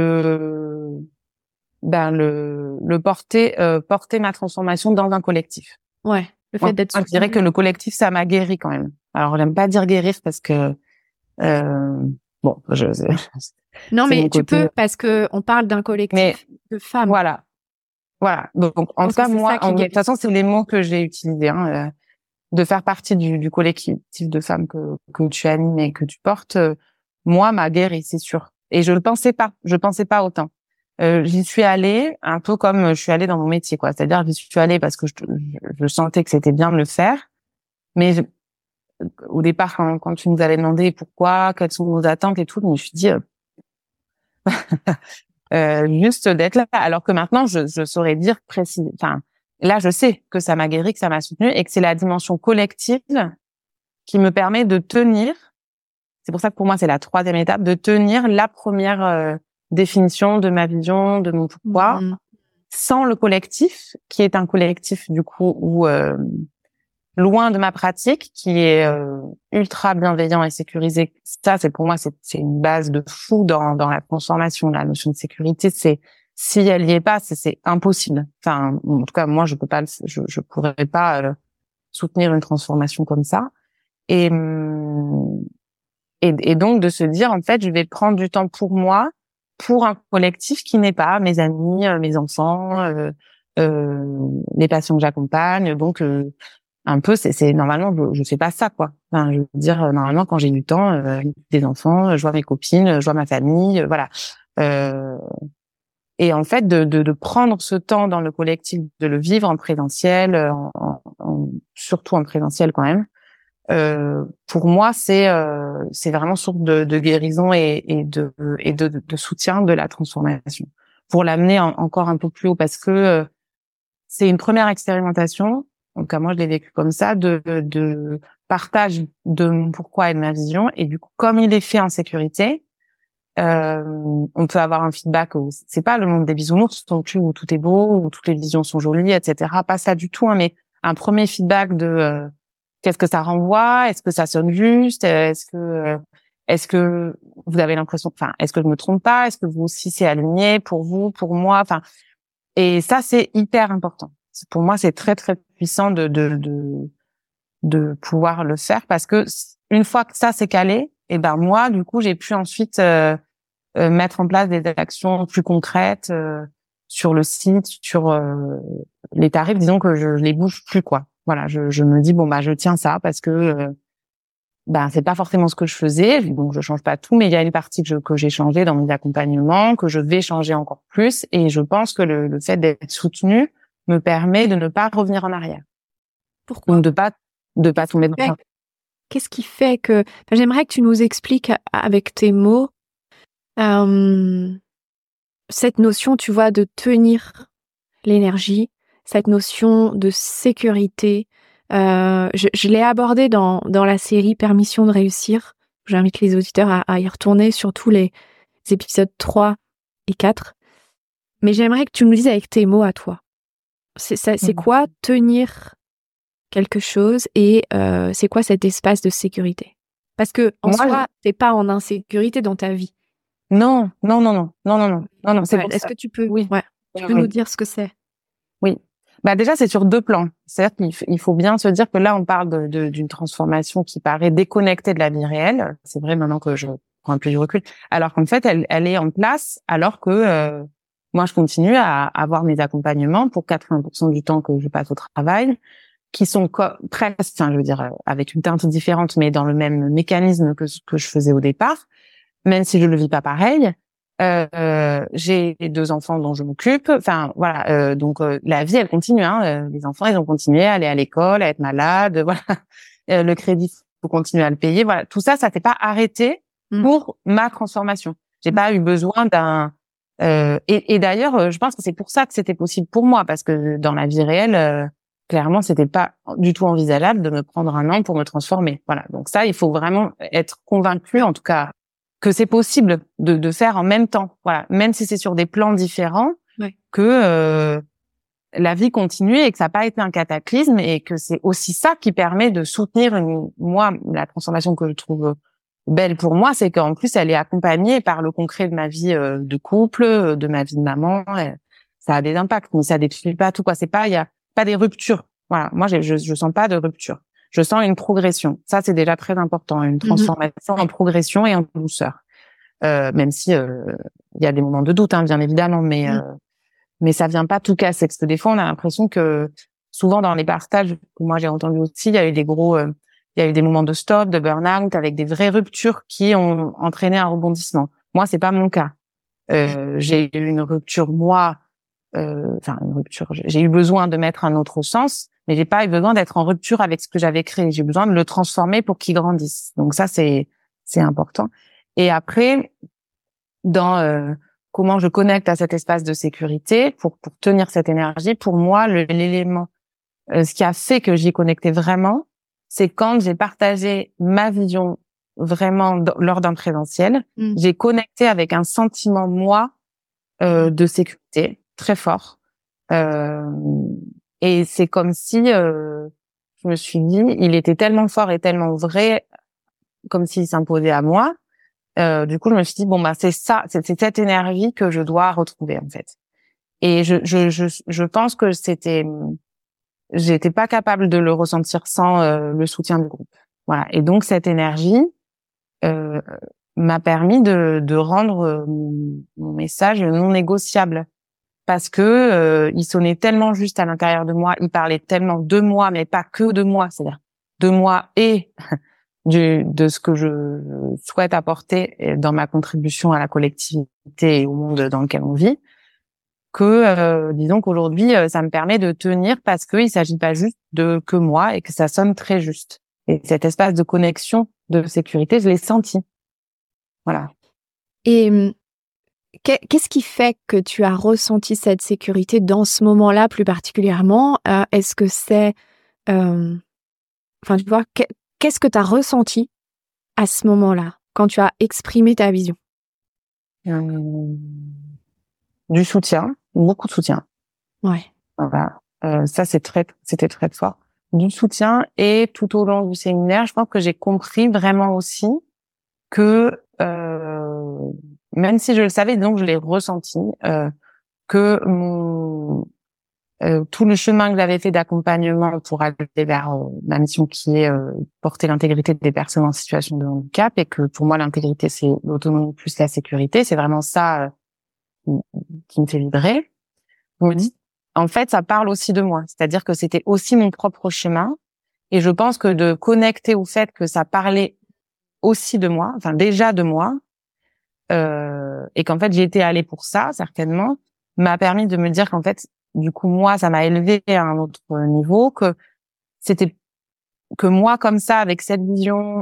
[SPEAKER 2] porter ma transformation dans un collectif.
[SPEAKER 1] Ouais, le fait d'être
[SPEAKER 2] Moi, je dirais que le collectif, ça m'a guéri quand même. Alors, j'aime pas dire guérir parce que bon,
[SPEAKER 1] Non,
[SPEAKER 2] c'est
[SPEAKER 1] mais
[SPEAKER 2] mon
[SPEAKER 1] tu
[SPEAKER 2] côté.
[SPEAKER 1] peux parce que on parle d'un
[SPEAKER 2] Mais
[SPEAKER 1] collectif de femmes.
[SPEAKER 2] voilà. Donc,
[SPEAKER 1] Je
[SPEAKER 2] en tout
[SPEAKER 1] pense que
[SPEAKER 2] cas,
[SPEAKER 1] c'est
[SPEAKER 2] moi,
[SPEAKER 1] ça qui
[SPEAKER 2] de toute
[SPEAKER 1] guérit.
[SPEAKER 2] façon, c'est les mots que j'ai utilisés, de faire partie du collectif de femmes que tu animes et que tu portes. Moi, m'a guéri, c'est sûr. Et je le pensais pas. Je pensais pas autant. J'y suis allée un peu comme je suis allée dans mon métier, quoi. C'est-à-dire, j'y suis allée parce que je sentais que c'était bien de le faire. Mais au départ, quand tu nous avais demandé pourquoi, quelles sont nos attentes et tout, je me suis dit juste d'être là. Alors que maintenant, je saurais dire précis. Enfin, là, je sais que ça m'a guéri, que ça m'a soutenue et que c'est la dimension collective qui me permet de tenir. C'est pour ça que pour moi, c'est la troisième étape, de tenir la première définition de ma vision, de mon pourquoi, sans le collectif, qui est un collectif du coup où loin de ma pratique, qui est ultra bienveillant et sécurisé. Ça, c'est pour moi, c'est une base de fou dans la transformation. La notion de sécurité, c'est si elle y est pas, c'est impossible. Enfin, en tout cas, moi, je peux pas, je pourrais pas soutenir une transformation comme ça. Et donc de se dire, en fait, je vais prendre du temps pour moi, pour un collectif qui n'est pas mes amis, mes enfants, les patients que j'accompagne. Donc un peu, c'est normalement, je fais pas ça, quoi. Enfin, je veux dire, normalement, quand j'ai du temps, des enfants, je vois mes copines, je vois ma famille, voilà. Et en fait, de prendre ce temps dans le collectif, de le vivre en présentiel, surtout en présentiel quand même. Pour moi, c'est vraiment source de guérison et de soutien de la transformation. Pour l'amener encore un peu plus haut, parce que c'est une première expérimentation. Donc, moi, je l'ai vécu comme ça, de partage de mon pourquoi et de ma vision. Et du coup, comme il est fait en sécurité, on peut avoir un feedback où c'est pas le monde des bisounours non plus, où tout est beau, où toutes les visions sont jolies, etc. Pas ça du tout, hein, mais un premier feedback de qu'est-ce que ça renvoie, est-ce que ça sonne juste, est-ce que vous avez l'impression, enfin, est-ce que je me trompe pas, est-ce que vous aussi c'est aligné pour vous, pour moi, enfin, et ça c'est hyper important. Pour moi, c'est très très puissant de pouvoir le faire parce que une fois que ça c'est calé, et ben moi du coup j'ai pu ensuite mettre en place des actions plus concrètes sur le site, sur les tarifs. Disons que je les bouge plus, quoi. Voilà, je me dis bon bah je tiens ça parce que c'est pas forcément ce que je faisais, donc je change pas tout, mais il y a une partie que j'ai changé dans mes accompagnements, que je vais changer encore plus, et je pense que le fait d'être soutenue me permet de ne pas revenir en arrière.
[SPEAKER 1] Pourquoi?
[SPEAKER 2] Donc de pas tomber dans ça.
[SPEAKER 1] Qu'est-ce qui fait que... Enfin, j'aimerais que tu nous expliques avec tes mots cette notion, tu vois, de tenir l'énergie, cette notion de sécurité. Je l'ai abordé dans la série Permission de réussir. J'invite les auditeurs à y retourner, surtout les épisodes 3 et 4. Mais j'aimerais que tu nous dises avec tes mots à toi. C'est quoi tenir quelque chose et c'est quoi cet espace de sécurité? Parce que en soi, t'es pas en insécurité dans ta vie.
[SPEAKER 2] Non. C'est pour
[SPEAKER 1] Est-ce
[SPEAKER 2] ça.
[SPEAKER 1] que tu peux,
[SPEAKER 2] Oui.
[SPEAKER 1] tu peux nous dire ce que c'est?
[SPEAKER 2] Oui. Déjà, c'est sur deux plans. C'est-à-dire qu'il faut bien se dire que là, on parle d'une transformation qui paraît déconnectée de la vie réelle. C'est vrai maintenant que je prends un peu du recul. Alors qu'en fait, elle est en place alors que moi, je continue à avoir mes accompagnements pour 80% du temps que je passe au travail, qui sont presque, enfin, je veux dire, avec une teinte différente, mais dans le même mécanisme que ce que je faisais au départ, même si je le vis pas pareil. J'ai 2 enfants dont je m'occupe. Enfin, voilà. Donc, la vie, elle continue. Les enfants, ils ont continué à aller à l'école, à être malades. Voilà. Le crédit, faut continuer à le payer. Voilà. Tout ça, ça s'est pas arrêté pour ma transformation. J'ai pas eu besoin d'un. Et d'ailleurs, je pense que c'est pour ça que c'était possible pour moi, parce que dans la vie réelle, clairement, c'était pas du tout envisageable de me prendre un an pour me transformer. Voilà. Donc ça, il faut vraiment être convaincu, en tout cas, que c'est possible de faire en même temps. Voilà. Même si c'est sur des plans différents, que la vie continue et que ça n'a pas été un cataclysme et que c'est aussi ça qui permet de soutenir moi, la transformation que je trouve belle pour moi, c'est qu'en plus, elle est accompagnée par le concret de ma vie de couple, de ma vie de maman. Et ça a des impacts, mais ça détruit pas tout, quoi. C'est pas, il y a pas des ruptures. Voilà. Moi, je sens pas de rupture. Je sens une progression. Ça, c'est déjà très important. Une transformation en progression et en douceur. Même si, il y a des moments de doute, hein, bien évidemment, mais ça vient pas tout casser. Parce que des fois, on a l'impression que souvent dans les partages que moi j'ai entendu aussi, il y a eu il y a eu des moments de stop, de burn-out, avec des vraies ruptures qui ont entraîné un rebondissement. Moi, c'est pas mon cas. J'ai eu une rupture, une rupture. J'ai eu besoin de mettre un autre sens, mais j'ai pas eu besoin d'être en rupture avec ce que j'avais créé. J'ai besoin de le transformer pour qu'il grandisse. Donc ça, c'est important. Et après, dans comment je connecte à cet espace de sécurité pour tenir cette énergie, pour moi, l'élément, ce qui a fait que j'y connectais vraiment, c'est quand j'ai partagé ma vision vraiment lors d'un présentiel, j'ai connecté avec un sentiment, moi, de sécurité très fort. Et c'est comme si je me suis dit, il était tellement fort et tellement vrai, comme s'il s'imposait à moi. Du coup, je me suis dit, bon, bah, c'est ça, c'est cette énergie que je dois retrouver, en fait. Et je pense que j'étais pas capable de le ressentir sans le soutien du groupe. Voilà. Et donc, cette énergie m'a permis de rendre mon message non négociable. Parce que il sonnait tellement juste à l'intérieur de moi, il parlait tellement de moi, mais pas que de moi, c'est-à-dire de moi et de ce que je souhaite apporter dans ma contribution à la collectivité et au monde dans lequel on vit, que disons qu'aujourd'hui ça me permet de tenir parce qu'il s'agit pas juste de que moi et que ça sonne très juste. Et cet espace de connexion, de sécurité, je l'ai senti. Voilà.
[SPEAKER 1] Et qu'est-ce qui fait que tu as ressenti cette sécurité dans ce moment-là plus particulièrement? Est-ce que c'est... tu vois, qu'est-ce que tu as ressenti à ce moment-là, quand tu as exprimé ta vision?
[SPEAKER 2] Du soutien, beaucoup de soutien.
[SPEAKER 1] Ouais.
[SPEAKER 2] Voilà. Ça, c'était très fort. Du soutien, et tout au long du séminaire, je pense que j'ai compris vraiment aussi que, même si je le savais, donc je l'ai ressenti, que tout le chemin que j'avais fait d'accompagnement pour aller vers ma mission qui est porter l'intégrité des personnes en situation de handicap, et que pour moi l'intégrité c'est l'autonomie plus la sécurité, c'est vraiment ça qui me fait vibrer. Je me dis, en fait, ça parle aussi de moi, c'est-à-dire que c'était aussi mon propre chemin, et je pense que de connecter au fait que ça parlait aussi de moi, enfin déjà de moi, et qu'en fait j'y étais allée pour ça certainement, m'a permis de me dire qu'en fait du coup moi ça m'a élevée à un autre niveau, que c'était que moi comme ça avec cette vision,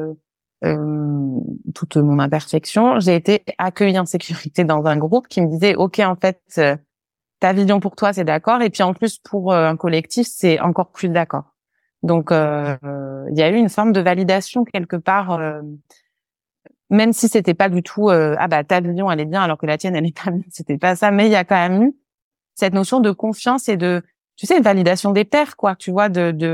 [SPEAKER 2] toute mon imperfection, j'ai été accueillie en sécurité dans un groupe qui me disait ok, en fait ta vision pour toi c'est d'accord, et puis en plus pour un collectif c'est encore plus d'accord. Donc il y a eu une forme de validation quelque part, même si c'était pas du tout ta vision elle est bien alors que la tienne elle est pas bien, c'était pas ça, mais il y a quand même eu cette notion de confiance et de, tu sais, une validation des pairs, quoi, tu vois,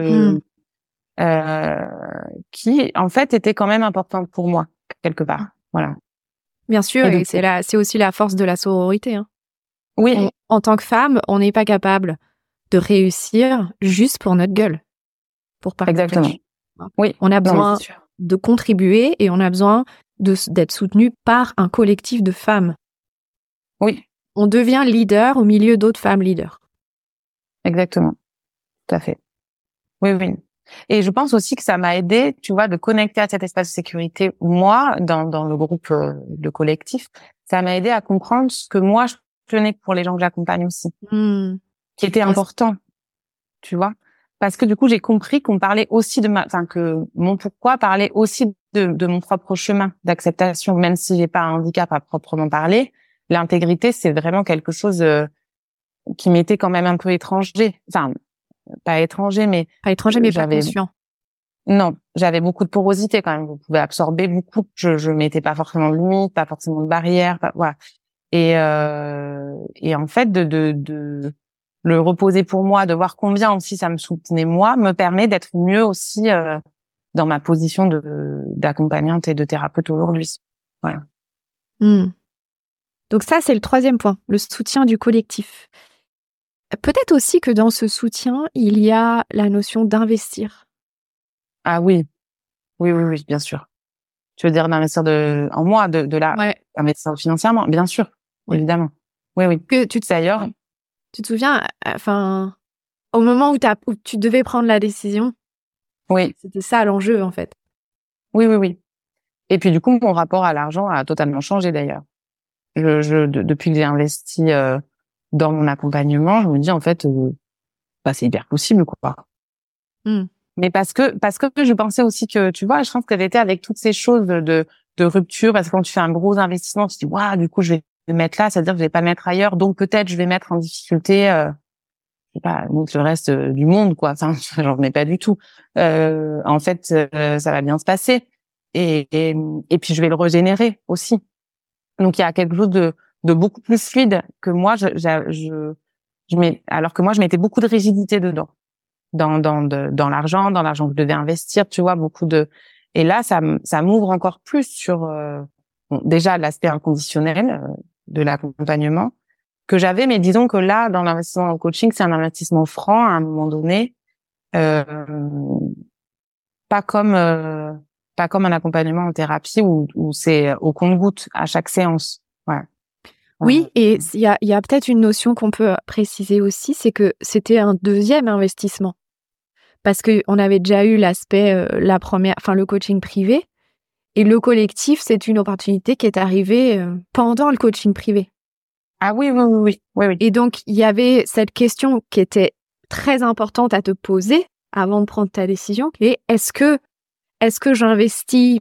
[SPEAKER 2] qui en fait était quand même importante pour moi quelque part. Voilà.
[SPEAKER 1] Bien sûr, et c'est aussi la force de la sororité, hein.
[SPEAKER 2] Oui.
[SPEAKER 1] En tant que femme, on n'est pas capable de réussir juste pour notre gueule, pour partager.
[SPEAKER 2] Exactement. Oui.
[SPEAKER 1] On a besoin de contribuer, et on a besoin d'être soutenu par un collectif de femmes.
[SPEAKER 2] Oui.
[SPEAKER 1] On devient leader au milieu d'autres femmes leaders.
[SPEAKER 2] Exactement. Tout à fait. Oui, oui. Et je pense aussi que ça m'a aidé, tu vois, de connecter à cet espace de sécurité. Moi, dans le groupe, le collectif, ça m'a aidé à comprendre ce que moi, je tenais pour les gens que j'accompagne aussi. Qui était important, tu vois. Parce que du coup, j'ai compris qu'on parlait aussi que mon pourquoi parlait aussi de mon propre chemin d'acceptation, même si j'ai pas un handicap à proprement parler. L'intégrité, c'est vraiment quelque chose qui m'était quand même un peu étranger. Enfin, pas étranger, mais
[SPEAKER 1] Pas étranger, mais pas
[SPEAKER 2] j'avais
[SPEAKER 1] conscient.
[SPEAKER 2] non, j'avais beaucoup de porosité quand même. Vous pouvez absorber beaucoup. Je mettais pas forcément de limite, pas forcément de barrière, voilà. Et en fait, de le reposer pour moi, de voir combien aussi ça me soutenait moi, me permet d'être mieux aussi dans ma position d'accompagnante et de thérapeute aujourd'hui. Voilà.
[SPEAKER 1] Donc ça, c'est le troisième point, le soutien du collectif. Peut-être aussi que dans ce soutien, il y a la notion d'investir.
[SPEAKER 2] Ah oui, oui, bien sûr. Tu veux dire d'investir en moi, investir financièrement, bien sûr, évidemment. Oui.
[SPEAKER 1] Que
[SPEAKER 2] tu te sais ailleurs.
[SPEAKER 1] Tu te souviens, enfin, au moment où tu devais prendre la décision,
[SPEAKER 2] oui,
[SPEAKER 1] c'était ça l'enjeu en fait.
[SPEAKER 2] Oui. Et puis du coup, mon rapport à l'argent a totalement changé d'ailleurs. Depuis que j'ai investi dans mon accompagnement, je me dis en fait, c'est hyper possible quoi. Mais parce que je pensais aussi que, tu vois, je pense que j'étais avec toutes ces choses de rupture, parce que quand tu fais un gros investissement, tu te dis waouh, du coup je vais le mettre là, c'est-à-dire que je vais pas le mettre ailleurs, donc peut-être je vais mettre en difficulté je sais pas, donc le reste du monde quoi. Enfin, j'en venais pas du tout. En fait, ça va bien se passer et puis je vais le régénérer aussi. Donc il y a quelque chose de beaucoup plus fluide que moi. Alors que moi je mettais beaucoup de rigidité dedans, dans l'argent que je devais investir, tu vois, et là ça m'ouvre encore plus sur déjà l'aspect inconditionnel de l'accompagnement que j'avais, mais disons que là dans l'investissement en coaching, c'est un investissement franc à un moment donné, pas comme un accompagnement en thérapie où c'est au compte-gouttes à chaque séance. Ouais.
[SPEAKER 1] Oui, et il y a peut-être une notion qu'on peut préciser aussi, c'est que c'était un deuxième investissement. Parce que on avait déjà eu l'aspect, le coaching privé, et le collectif, c'est une opportunité qui est arrivée pendant le coaching privé.
[SPEAKER 2] Ah oui.
[SPEAKER 1] Et donc, il y avait cette question qui était très importante à te poser avant de prendre ta décision, qui est est-ce que j'investis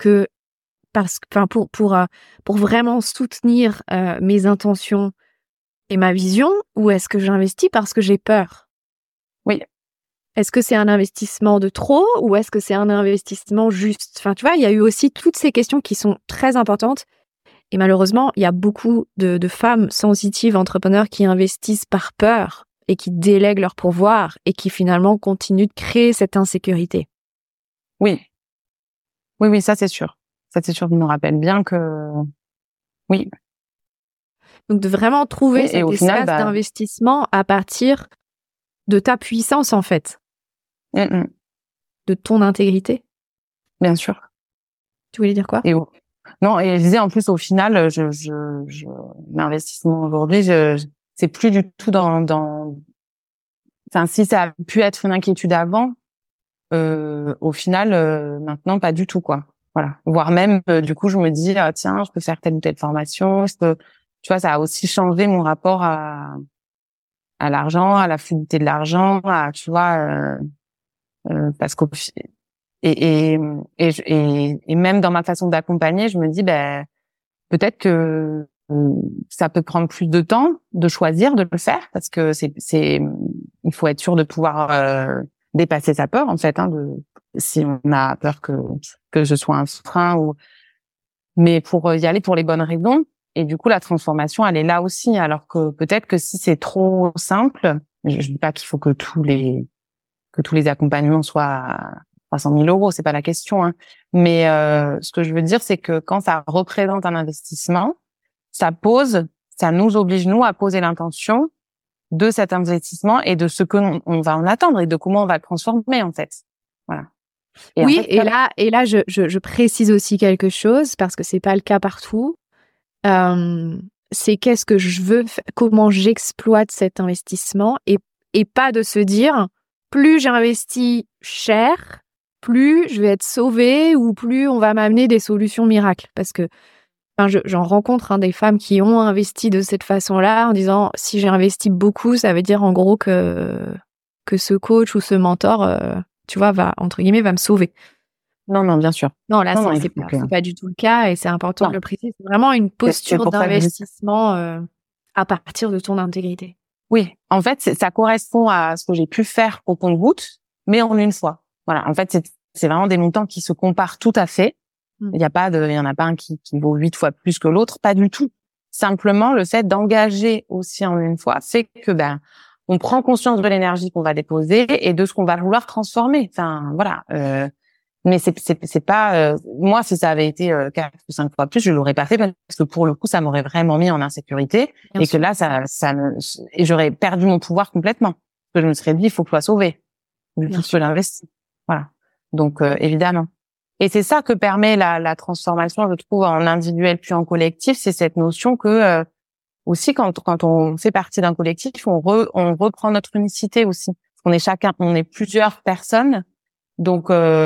[SPEAKER 1] pour vraiment soutenir mes intentions et ma vision, ou est-ce que j'investis parce que j'ai peur?
[SPEAKER 2] Oui.
[SPEAKER 1] Est-ce que c'est un investissement de trop ou est-ce que c'est un investissement juste? Enfin, tu vois, il y a eu aussi toutes ces questions qui sont très importantes. Et malheureusement, il y a beaucoup de femmes sensitives, entrepreneurs qui investissent par peur et qui délèguent leur pouvoir et qui finalement continuent de créer cette insécurité.
[SPEAKER 2] Oui, ça c'est sûr. Ça c'est sûr, je me rappelle bien que... Oui.
[SPEAKER 1] Donc de vraiment trouver cet espace d'investissement à partir de ta puissance en fait. De ton intégrité.
[SPEAKER 2] Bien sûr.
[SPEAKER 1] Tu voulais dire quoi?
[SPEAKER 2] Non, et je disais en plus au final, l'investissement aujourd'hui, c'est plus du tout enfin, si ça a pu être une inquiétude avant, au final, maintenant pas du tout quoi. Voilà. Voire même, du coup, je me dis tiens, je peux faire telle ou telle formation, tu vois, ça a aussi changé mon rapport à l'argent, à la fluidité de l'argent, tu vois, parce qu'au et même dans ma façon d'accompagner, je me dis peut-être que ça peut prendre plus de temps de choisir de le faire parce que il faut être sûr de pouvoir dépasser sa peur en fait, si on a peur que ce soit un frein mais pour y aller pour les bonnes raisons. Et du coup, la transformation, elle est là aussi. Alors que peut-être que si c'est trop simple, je dis pas qu'il faut que tous les accompagnements soient à 300 000 €, c'est pas la question. Mais ce que je veux dire, c'est que quand ça représente un investissement, ça nous oblige nous à poser l'intention de cet investissement et de ce que on va en attendre et de comment on va le transformer en fait. Voilà.
[SPEAKER 1] Et là, je précise aussi quelque chose parce que c'est pas le cas partout. C'est qu'est-ce que je veux, comment j'exploite cet investissement et pas de se dire plus j'investis cher, plus je vais être sauvée ou plus on va m'amener des solutions miracles. Parce que j'en rencontre des femmes qui ont investi de cette façon-là en disant si j'ai investi beaucoup, ça veut dire en gros que ce coach ou ce mentor, tu vois, va me sauver.
[SPEAKER 2] Non, bien sûr.
[SPEAKER 1] Non, là, c'est pas du tout le cas et c'est important de le préciser. C'est vraiment une posture d'investissement à partir de ton intégrité.
[SPEAKER 2] Oui, en fait, ça correspond à ce que j'ai pu faire au compte-gouttes, mais en une fois. Voilà, en fait, c'est vraiment des montants qui se comparent tout à fait. Il y en a pas un qui vaut 8 fois plus que l'autre, pas du tout. Simplement, le fait d'engager aussi en une fois, c'est que on prend conscience de l'énergie qu'on va déposer et de ce qu'on va vouloir transformer. Enfin, voilà. Mais c'est pas moi, si ça avait été 4 ou 5 fois plus, je l'aurais pas fait parce que pour le coup, ça m'aurait vraiment mis en insécurité.
[SPEAKER 1] Bien
[SPEAKER 2] Et
[SPEAKER 1] sûr.
[SPEAKER 2] que là, et j'aurais perdu mon pouvoir complètement. Parce que je me serais dit, il faut que je sois sauvée. Du
[SPEAKER 1] Bien
[SPEAKER 2] coup, je l'investis. Voilà. Donc, évidemment. Et c'est ça que permet la transformation, je trouve, en individuel puis en collectif, c'est cette notion que aussi quand on fait partie d'un collectif, on reprend notre unicité aussi. On est plusieurs personnes, donc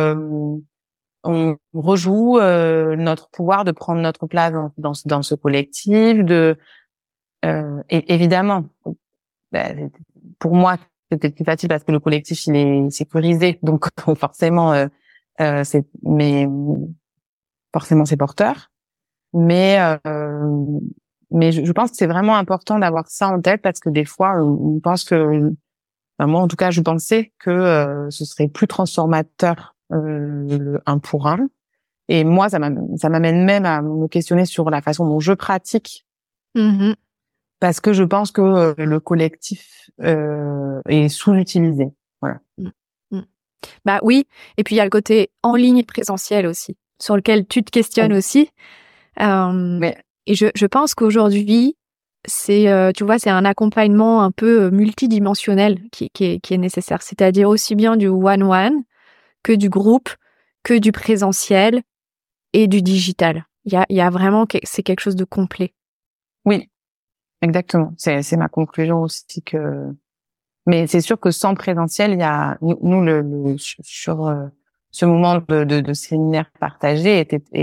[SPEAKER 2] on rejoue notre pouvoir de prendre notre place dans ce collectif. Et évidemment, ben, pour moi, c'était plus facile parce que le collectif il est sécurisé, donc forcément, mais forcément c'est porteur. Mais mais je pense que c'est vraiment important d'avoir ça en tête parce que des fois on pense que, enfin, moi en tout cas je pensais que ce serait plus transformateur le un pour un. Et moi ça m'amène même à me questionner sur la façon dont je pratique
[SPEAKER 1] Mhm.
[SPEAKER 2] parce que je pense que le collectif est sous-utilisé. Voilà.
[SPEAKER 1] Mm. Mm. Bah oui, et puis il y a le côté en ligne et présentiel aussi, sur lequel tu te questionnes aussi.
[SPEAKER 2] Mais
[SPEAKER 1] Et je pense qu'aujourd'hui, tu vois, c'est un accompagnement un peu multidimensionnel qui est nécessaire. C'est-à-dire aussi bien du one-one que du groupe, que du présentiel et du digital. Il y a vraiment, c'est quelque chose de complet.
[SPEAKER 2] oui, exactement. C'est ma conclusion aussi que. Mais c'est sûr que sans présentiel, il y a nous sur ce moment de séminaire partagé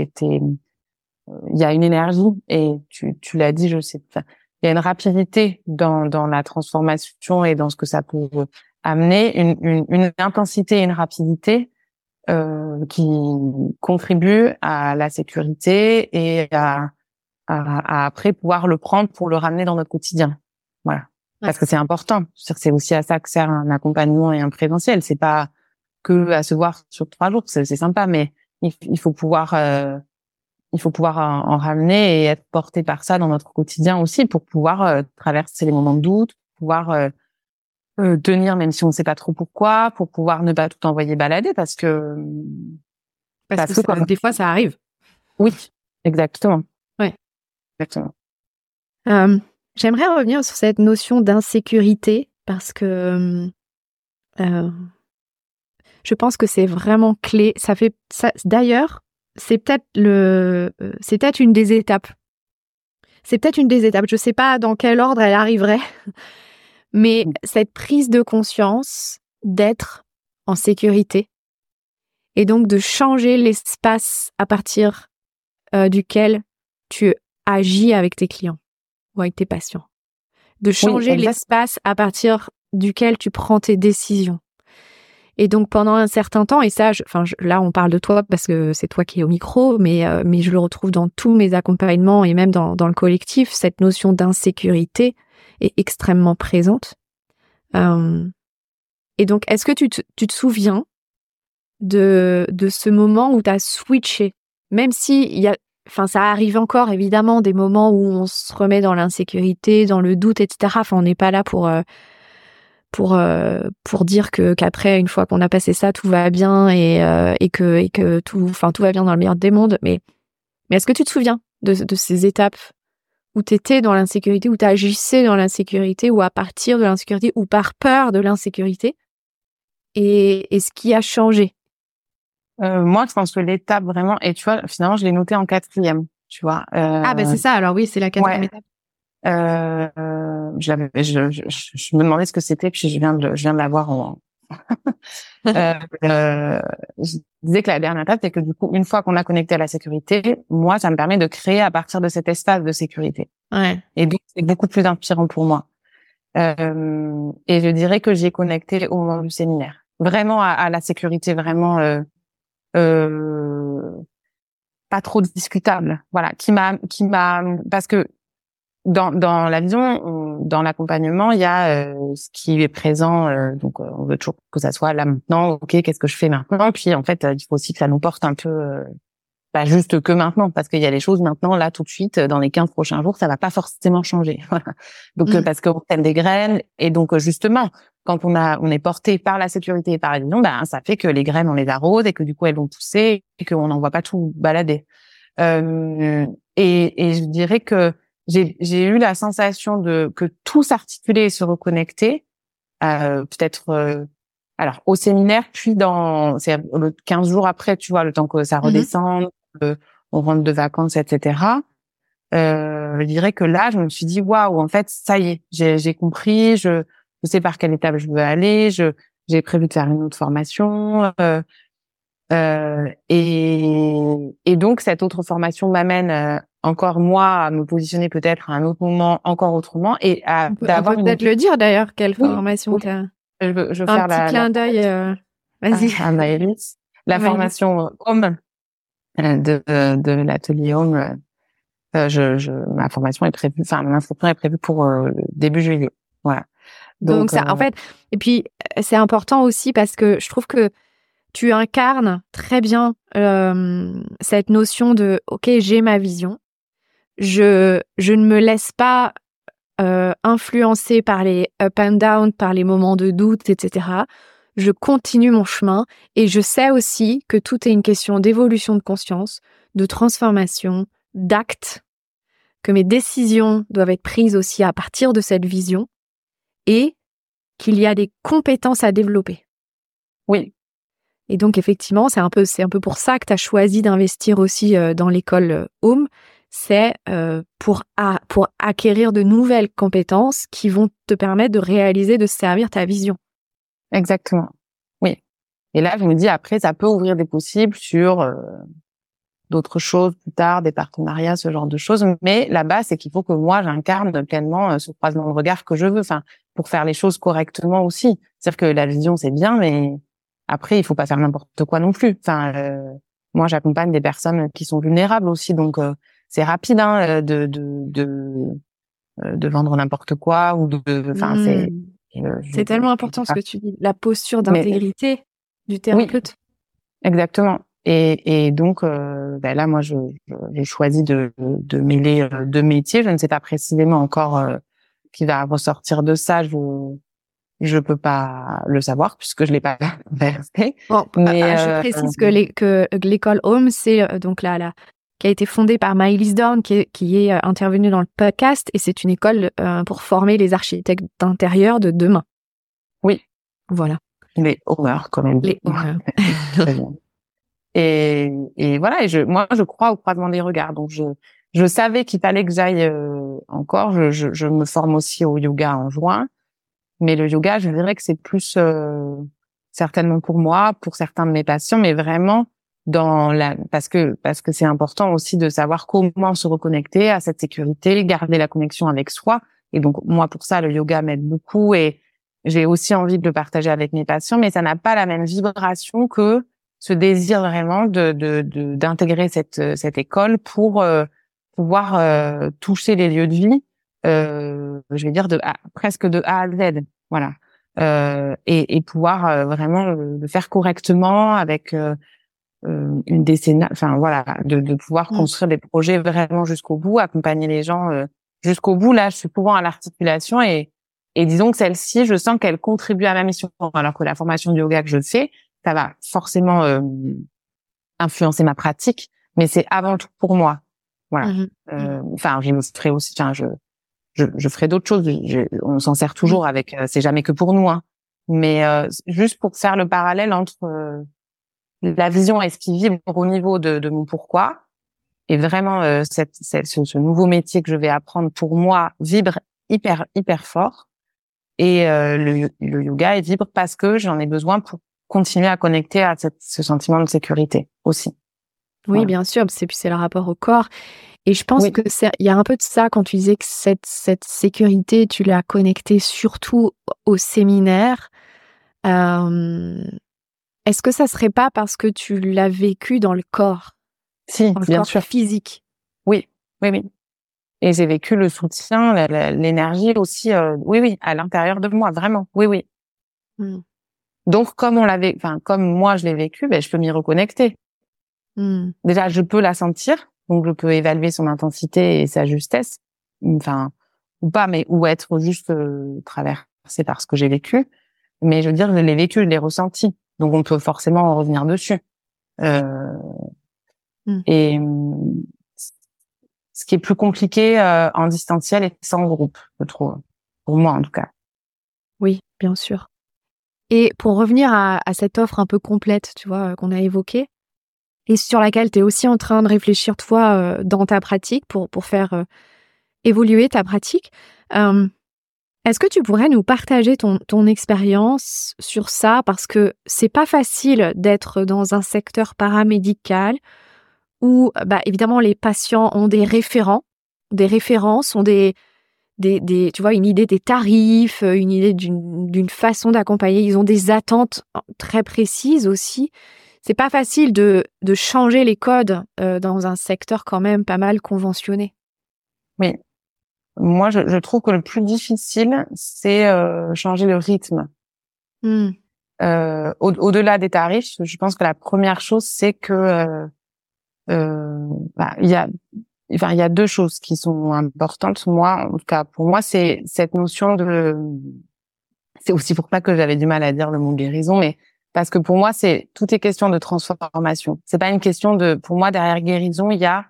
[SPEAKER 2] il y a une énergie et tu l'as dit, je sais, enfin, il y a une rapidité dans la transformation et dans ce que ça peut amener, une intensité et une rapidité qui contribuent à la sécurité et à après pouvoir le prendre pour le ramener dans notre quotidien. Voilà.
[SPEAKER 1] Ouais.
[SPEAKER 2] Parce que c'est important. C'est-à-dire que c'est aussi à ça que sert un accompagnement et un présentiel. C'est pas que à se voir sur 3 jours. C'est sympa, mais il faut pouvoir en ramener et être porté par ça dans notre quotidien aussi pour pouvoir traverser les moments de doute, pouvoir tenir même si on ne sait pas trop pourquoi, pour pouvoir ne pas tout envoyer balader parce que
[SPEAKER 1] Des fois, ça arrive.
[SPEAKER 2] oui, exactement.
[SPEAKER 1] Ouais.
[SPEAKER 2] Exactement.
[SPEAKER 1] J'aimerais revenir sur cette notion d'insécurité parce que je pense que c'est vraiment clé. D'ailleurs, c'est peut-être une des étapes. C'est peut-être une des étapes. Je sais pas dans quel ordre elle arriverait, mais cette prise de conscience d'être en sécurité et donc de changer l'espace à partir duquel tu agis avec tes clients ou avec tes patients. De changer l'espace à partir duquel tu prends tes décisions. Et donc pendant un certain temps, et ça, là on parle de toi parce que c'est toi qui es au micro, mais je le retrouve dans tous mes accompagnements et même dans le collectif, cette notion d'insécurité est extrêmement présente. Et donc, est-ce que tu te souviens de ce moment où tu as switché, même si ça arrive encore évidemment des moments où on se remet dans l'insécurité, dans le doute, etc. Enfin, on n'est pas là pour dire qu'après, une fois qu'on a passé ça, tout va bien et que tout va bien dans le meilleur des mondes. Mais est-ce que tu te souviens de ces étapes où tu étais dans l'insécurité, où tu agissais dans l'insécurité, ou à partir de l'insécurité, ou par peur de l'insécurité, et ce qui a changé?
[SPEAKER 2] Moi, je pense que l'étape vraiment, et tu vois, finalement, je l'ai noté en 4e, tu vois.
[SPEAKER 1] C'est ça. Alors oui, c'est la 4e étape.
[SPEAKER 2] Je me demandais ce que c'était, puis je viens de l'avoir en. Je disais que la dernière étape, c'est que du coup, une fois qu'on a connecté à la sécurité, moi, ça me permet de créer à partir de cet espace de sécurité.
[SPEAKER 1] Ouais.
[SPEAKER 2] Et donc, c'est beaucoup plus inspirant pour moi. Et je dirais que j'ai connecté au moment du séminaire, vraiment à la sécurité, vraiment pas trop discutable. Voilà, qui m'a, parce que dans la vision, dans l'accompagnement, il y a ce qui est présent. Donc, on veut toujours que ça soit là maintenant. Ok, qu'est-ce que je fais maintenant? Puis, en fait, il faut aussi que ça nous porte un peu, pas juste que maintenant, parce qu'il y a les choses maintenant, là, tout de suite, dans les 15 prochains jours, ça va pas forcément changer. Voilà. Donc, parce qu'on sème des graines, et donc justement, quand on est porté par la sécurité et par la vision, ben, ça fait que les graines, on les arrose et que du coup, elles vont pousser et qu'on n'en voit pas tout balader. Et je dirais que j'ai eu la sensation que tout s'articulait et se reconnectait, peut-être, alors au séminaire, puis c'est le 15 jours après, tu vois, le temps que ça redescende, on rentre de vacances, etc. Je dirais que là, je me suis dit, waouh, en fait, ça y est, j'ai compris, je sais par quelle étape je veux aller, j'ai prévu de faire une autre formation, et donc cette autre formation m'amène encore moi à me positionner peut-être à un autre moment encore autrement et à
[SPEAKER 1] on peut peut-être le dire d'ailleurs quelle formation t'as.
[SPEAKER 2] Je veux
[SPEAKER 1] Un
[SPEAKER 2] faire
[SPEAKER 1] petit clin d'œil. Vas-y.
[SPEAKER 2] à Maëlys, la formation Home de l'atelier Home. Ma formation est prévue, enfin mon inscription est prévue pour début juillet. Voilà.
[SPEAKER 1] Donc ça, en fait, et puis c'est important aussi parce que je trouve que tu incarnes très bien cette notion de ok, j'ai ma vision, je ne me laisse pas influencer par les up and down, par les moments de doute, etc. Je continue mon chemin et je sais aussi que tout est une question d'évolution de conscience, de transformation, d'acte, que mes décisions doivent être prises aussi à partir de cette vision et qu'il y a des compétences à développer.
[SPEAKER 2] Oui.
[SPEAKER 1] Et donc, effectivement, c'est un peu pour ça que tu as choisi d'investir aussi dans l'école Home. C'est pour acquérir de nouvelles compétences qui vont te permettre de réaliser, de servir ta vision.
[SPEAKER 2] Exactement. Oui. Et là, je me dis, après, ça peut ouvrir des possibles sur d'autres choses plus tard, des partenariats, ce genre de choses. Mais là-bas, c'est qu'il faut que moi, j'incarne pleinement ce croisement de regard que je veux, enfin, pour faire les choses correctement aussi. C'est-à-dire que la vision, c'est bien, mais après, il faut pas faire n'importe quoi non plus. Enfin, moi, j'accompagne des personnes qui sont vulnérables aussi, donc c'est rapide hein, de vendre n'importe quoi ou enfin,
[SPEAKER 1] c'est tellement important ce que tu dis, la posture d'intégrité du thérapeute.
[SPEAKER 2] Oui, exactement. Et donc, là, moi, j'ai choisi de mêler deux métiers. Je ne sais pas précisément encore qui va ressortir de ça. Je peux pas le savoir puisque je l'ai pas versé.
[SPEAKER 1] Bon, mais je précise que l'école Home, c'est donc qui a été fondée par Maëlys Dorn, qui est intervenue dans le podcast, et c'est une école pour former les architectes d'intérieur de demain.
[SPEAKER 2] Oui.
[SPEAKER 1] Voilà.
[SPEAKER 2] Les homers, quand même.
[SPEAKER 1] Les homers.
[SPEAKER 2] Très bien. Et voilà. Et moi, je crois au croisement des regards. Donc, je savais qu'il fallait que j'aille encore. Je me forme aussi au yoga en juin. Mais le yoga, je dirais que c'est plus certainement pour moi, pour certains de mes patients, mais vraiment parce que c'est important aussi de savoir comment se reconnecter à cette sécurité, garder la connexion avec soi. Et donc moi pour ça le yoga m'aide beaucoup et j'ai aussi envie de le partager avec mes patients, mais ça n'a pas la même vibration que ce désir vraiment d'intégrer cette école pour pouvoir toucher les lieux de vie. Je vais dire presque de A à Z, voilà, et pouvoir vraiment le faire correctement avec une décennie, enfin voilà, de pouvoir construire des projets vraiment jusqu'au bout, accompagner les gens jusqu'au bout. Là, je suis souvent à l'articulation et disons que celle-ci, je sens qu'elle contribue à ma mission, alors que la formation de yoga que je fais, ça va forcément influencer ma pratique, mais c'est avant tout pour moi, voilà. Enfin, je me ferai aussi, enfin je ferai d'autres choses. On s'en sert toujours avec. C'est jamais que pour nous, hein. Mais juste pour faire le parallèle entre la vision et ce qui vibre au niveau de mon pourquoi, et vraiment ce nouveau métier que je vais apprendre pour moi vibre hyper fort. Et le yoga il vibre parce que j'en ai besoin pour continuer à connecter à ce sentiment de sécurité aussi.
[SPEAKER 1] Oui, voilà. Bien sûr, c'est le rapport au corps. Et je pense que il y a un peu de ça quand tu disais que cette sécurité, tu l'as connectée surtout au séminaire. Est-ce que ça serait pas parce que tu l'as vécu dans le corps?
[SPEAKER 2] Si,
[SPEAKER 1] dans le
[SPEAKER 2] bien
[SPEAKER 1] corps
[SPEAKER 2] sûr.
[SPEAKER 1] Physique.
[SPEAKER 2] Oui. Et j'ai vécu le soutien, l'énergie aussi, oui, à l'intérieur de moi, vraiment, oui.
[SPEAKER 1] Mm.
[SPEAKER 2] Donc, comme moi je l'ai vécu, je peux m'y reconnecter.
[SPEAKER 1] Mm.
[SPEAKER 2] Déjà, je peux la sentir, donc je peux évaluer son intensité et sa justesse, ou pas, ou être juste traversée par ce que j'ai vécu. Mais je veux dire, je l'ai vécu, je l'ai ressenti, donc on peut forcément en revenir dessus. Et ce qui est plus compliqué en distanciel et sans groupe, je trouve, pour moi en tout cas.
[SPEAKER 1] Oui, bien sûr. Et pour revenir à cette offre un peu complète, tu vois, qu'on a évoquée, et sur laquelle tu es aussi en train de réfléchir, toi, dans ta pratique, pour faire évoluer ta pratique, est-ce que tu pourrais nous partager ton expérience sur ça? Parce que c'est pas facile d'être dans un secteur paramédical où, évidemment, les patients ont des références, ont tu vois, une idée des tarifs, une idée d'une façon d'accompagner. Ils ont des attentes très précises aussi. C'est pas facile de changer les codes dans un secteur quand même pas mal conventionné.
[SPEAKER 2] Oui. Moi, je trouve que le plus difficile, c'est changer le rythme. Au-delà des tarifs, je pense que la première chose, c'est que il y a deux choses qui sont importantes. Moi, en tout cas, pour moi, c'est cette notion de. C'est aussi pour ça que j'avais du mal à dire le mot guérison, mais parce que pour moi, tout est question de transformation. C'est pas une question de. Pour moi, derrière guérison, il y a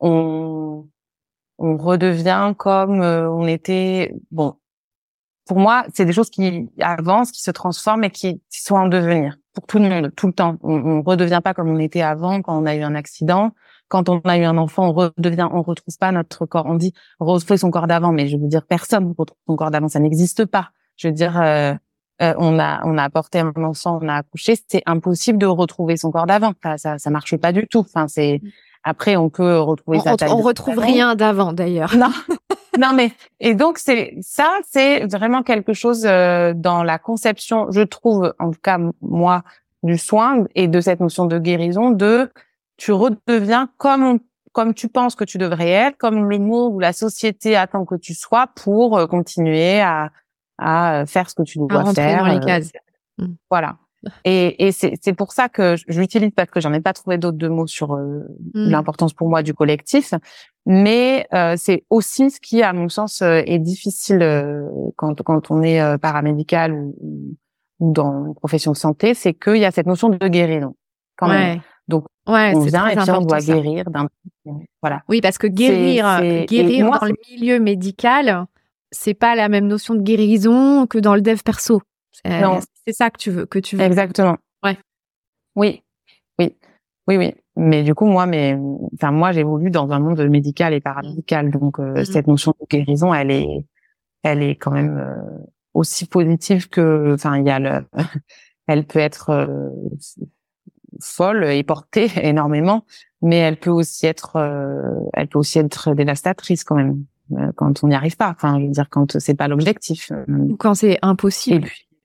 [SPEAKER 2] on redevient comme on était. Bon, pour moi, c'est des choses qui avancent, qui se transforment et qui sont en devenir pour tout le monde, tout le temps. On redevient pas comme on était avant quand on a eu un accident. Quand on a eu un enfant, on retrouve pas notre corps. On dit retrouver son corps d'avant, mais je veux dire personne ne retrouve son corps d'avant, ça n'existe pas. Je veux dire, on a apporté un enfant, on a accouché, c'est impossible de retrouver son corps d'avant. Ça marche pas du tout. Enfin, après on peut retrouver sa taille.
[SPEAKER 1] On retrouve rien d'avant d'ailleurs.
[SPEAKER 2] Non, mais et donc c'est vraiment quelque chose dans la conception, je trouve, en tout cas moi, du soin et de cette notion de guérison, tu redeviens comme tu penses que tu devrais être, comme le monde ou la société attend que tu sois pour continuer à faire ce que tu dois faire.
[SPEAKER 1] Rentrer dans les cases.
[SPEAKER 2] Voilà. Et c'est pour ça que je l'utilise parce que j'en ai pas trouvé d'autres de mots sur l'importance pour moi du collectif. Mais c'est aussi ce qui, à mon sens, est difficile quand on est paramédical ou dans une profession de santé, c'est qu'il y a cette notion de guérison quand même. Donc on vient et puis on doit guérir voilà.
[SPEAKER 1] Oui, parce que guérir moi, dans le milieu médical, c'est pas la même notion de guérison que dans le dev perso.
[SPEAKER 2] Non.
[SPEAKER 1] C'est ça que tu veux.
[SPEAKER 2] Exactement.
[SPEAKER 1] Ouais.
[SPEAKER 2] Oui. Mais du coup, moi, j'évolue dans un monde médical et paramédical, donc cette notion de guérison, elle est quand même aussi positive que, elle peut être folle et porter énormément, mais elle peut aussi être dévastatrice quand même quand on n'y arrive pas. Enfin, je veux dire quand c'est pas l'objectif.
[SPEAKER 1] Ou quand c'est impossible.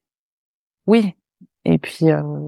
[SPEAKER 2] Et puis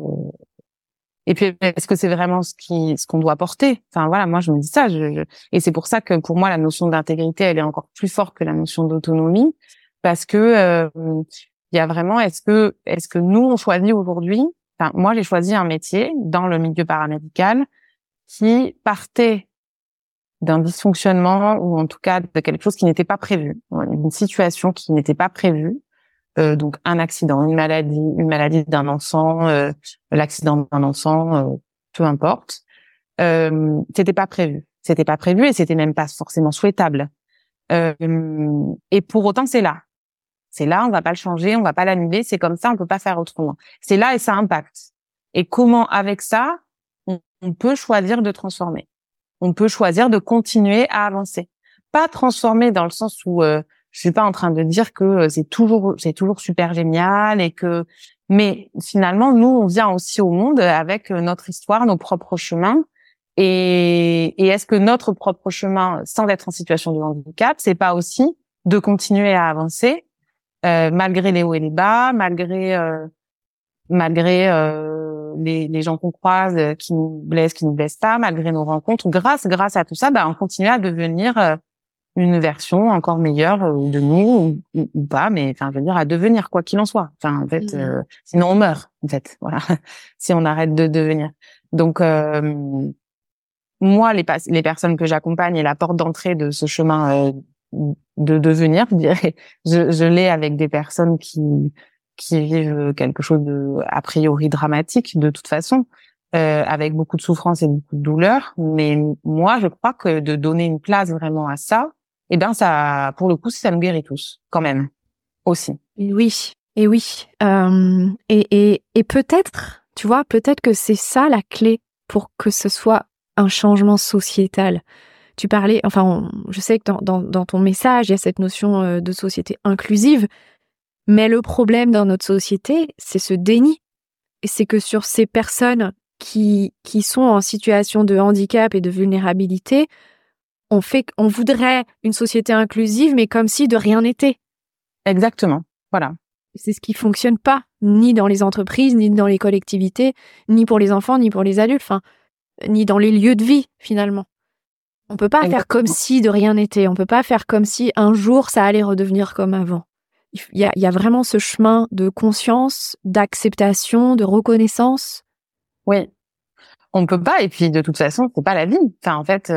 [SPEAKER 2] est-ce que c'est vraiment ce qu'on doit porter? Enfin voilà, moi je me dis ça. Et c'est pour ça que pour moi la notion d'intégrité elle est encore plus forte que la notion d'autonomie, parce que il y a vraiment est-ce que nous on choisit aujourd'hui. Enfin moi j'ai choisi un métier dans le milieu paramédical qui partait d'un dysfonctionnement ou en tout cas de quelque chose qui n'était pas prévu, une situation qui n'était pas prévue. Donc un accident, une maladie d'un enfant, l'accident d'un enfant, peu importe. C'était pas prévu et c'était même pas forcément souhaitable. Et pour autant c'est là, on va pas le changer, on va pas l'annuler, c'est comme ça, on peut pas faire autrement. C'est là et ça impacte. Et comment avec ça on peut choisir de transformer, on peut choisir de continuer à avancer, pas transformer dans le sens où je suis pas en train de dire que c'est toujours super génial mais finalement nous on vient aussi au monde avec notre histoire, nos propres chemins et est-ce que notre propre chemin sans être en situation de handicap, c'est pas aussi de continuer à avancer malgré les hauts et les bas, malgré les gens qu'on croise qui nous blessent pas, malgré nos rencontres, grâce à tout ça, on continue à devenir une version encore meilleure de nous ou pas, mais enfin je veux dire à devenir quoi qu'il en soit. Enfin en fait, sinon on meurt en fait. Voilà, si on arrête de devenir. Donc moi les personnes que j'accompagne et la porte d'entrée de ce chemin de devenir, je dirais, je l'ai avec des personnes qui vivent quelque chose de a priori dramatique de toute façon. Avec beaucoup de souffrance et beaucoup de douleur, mais moi je crois que de donner une place vraiment à ça, eh ben ça, pour le coup, ça nous guérit tous, quand même, aussi.
[SPEAKER 1] Et oui, et oui, et peut-être, tu vois, peut-être que c'est ça la clé pour que ce soit un changement sociétal. Tu parlais, enfin, je sais que dans ton message, il y a cette notion de société inclusive, mais le problème dans notre société, c'est ce déni. Et c'est que sur ces personnes qui sont en situation de handicap et de vulnérabilité, on voudrait une société inclusive, mais comme si de rien n'était.
[SPEAKER 2] Exactement. Voilà.
[SPEAKER 1] C'est ce qui fonctionne pas, ni dans les entreprises, ni dans les collectivités, ni pour les enfants, ni pour les adultes, enfin, ni dans les lieux de vie, finalement. On peut pas
[SPEAKER 2] Exactement.
[SPEAKER 1] faire comme si de rien n'était. On peut pas faire comme si un jour ça allait redevenir comme avant. Il y a vraiment ce chemin de conscience, d'acceptation, de reconnaissance.
[SPEAKER 2] Oui. On ne peut pas, et puis de toute façon, c'est pas la vie. Enfin, en fait,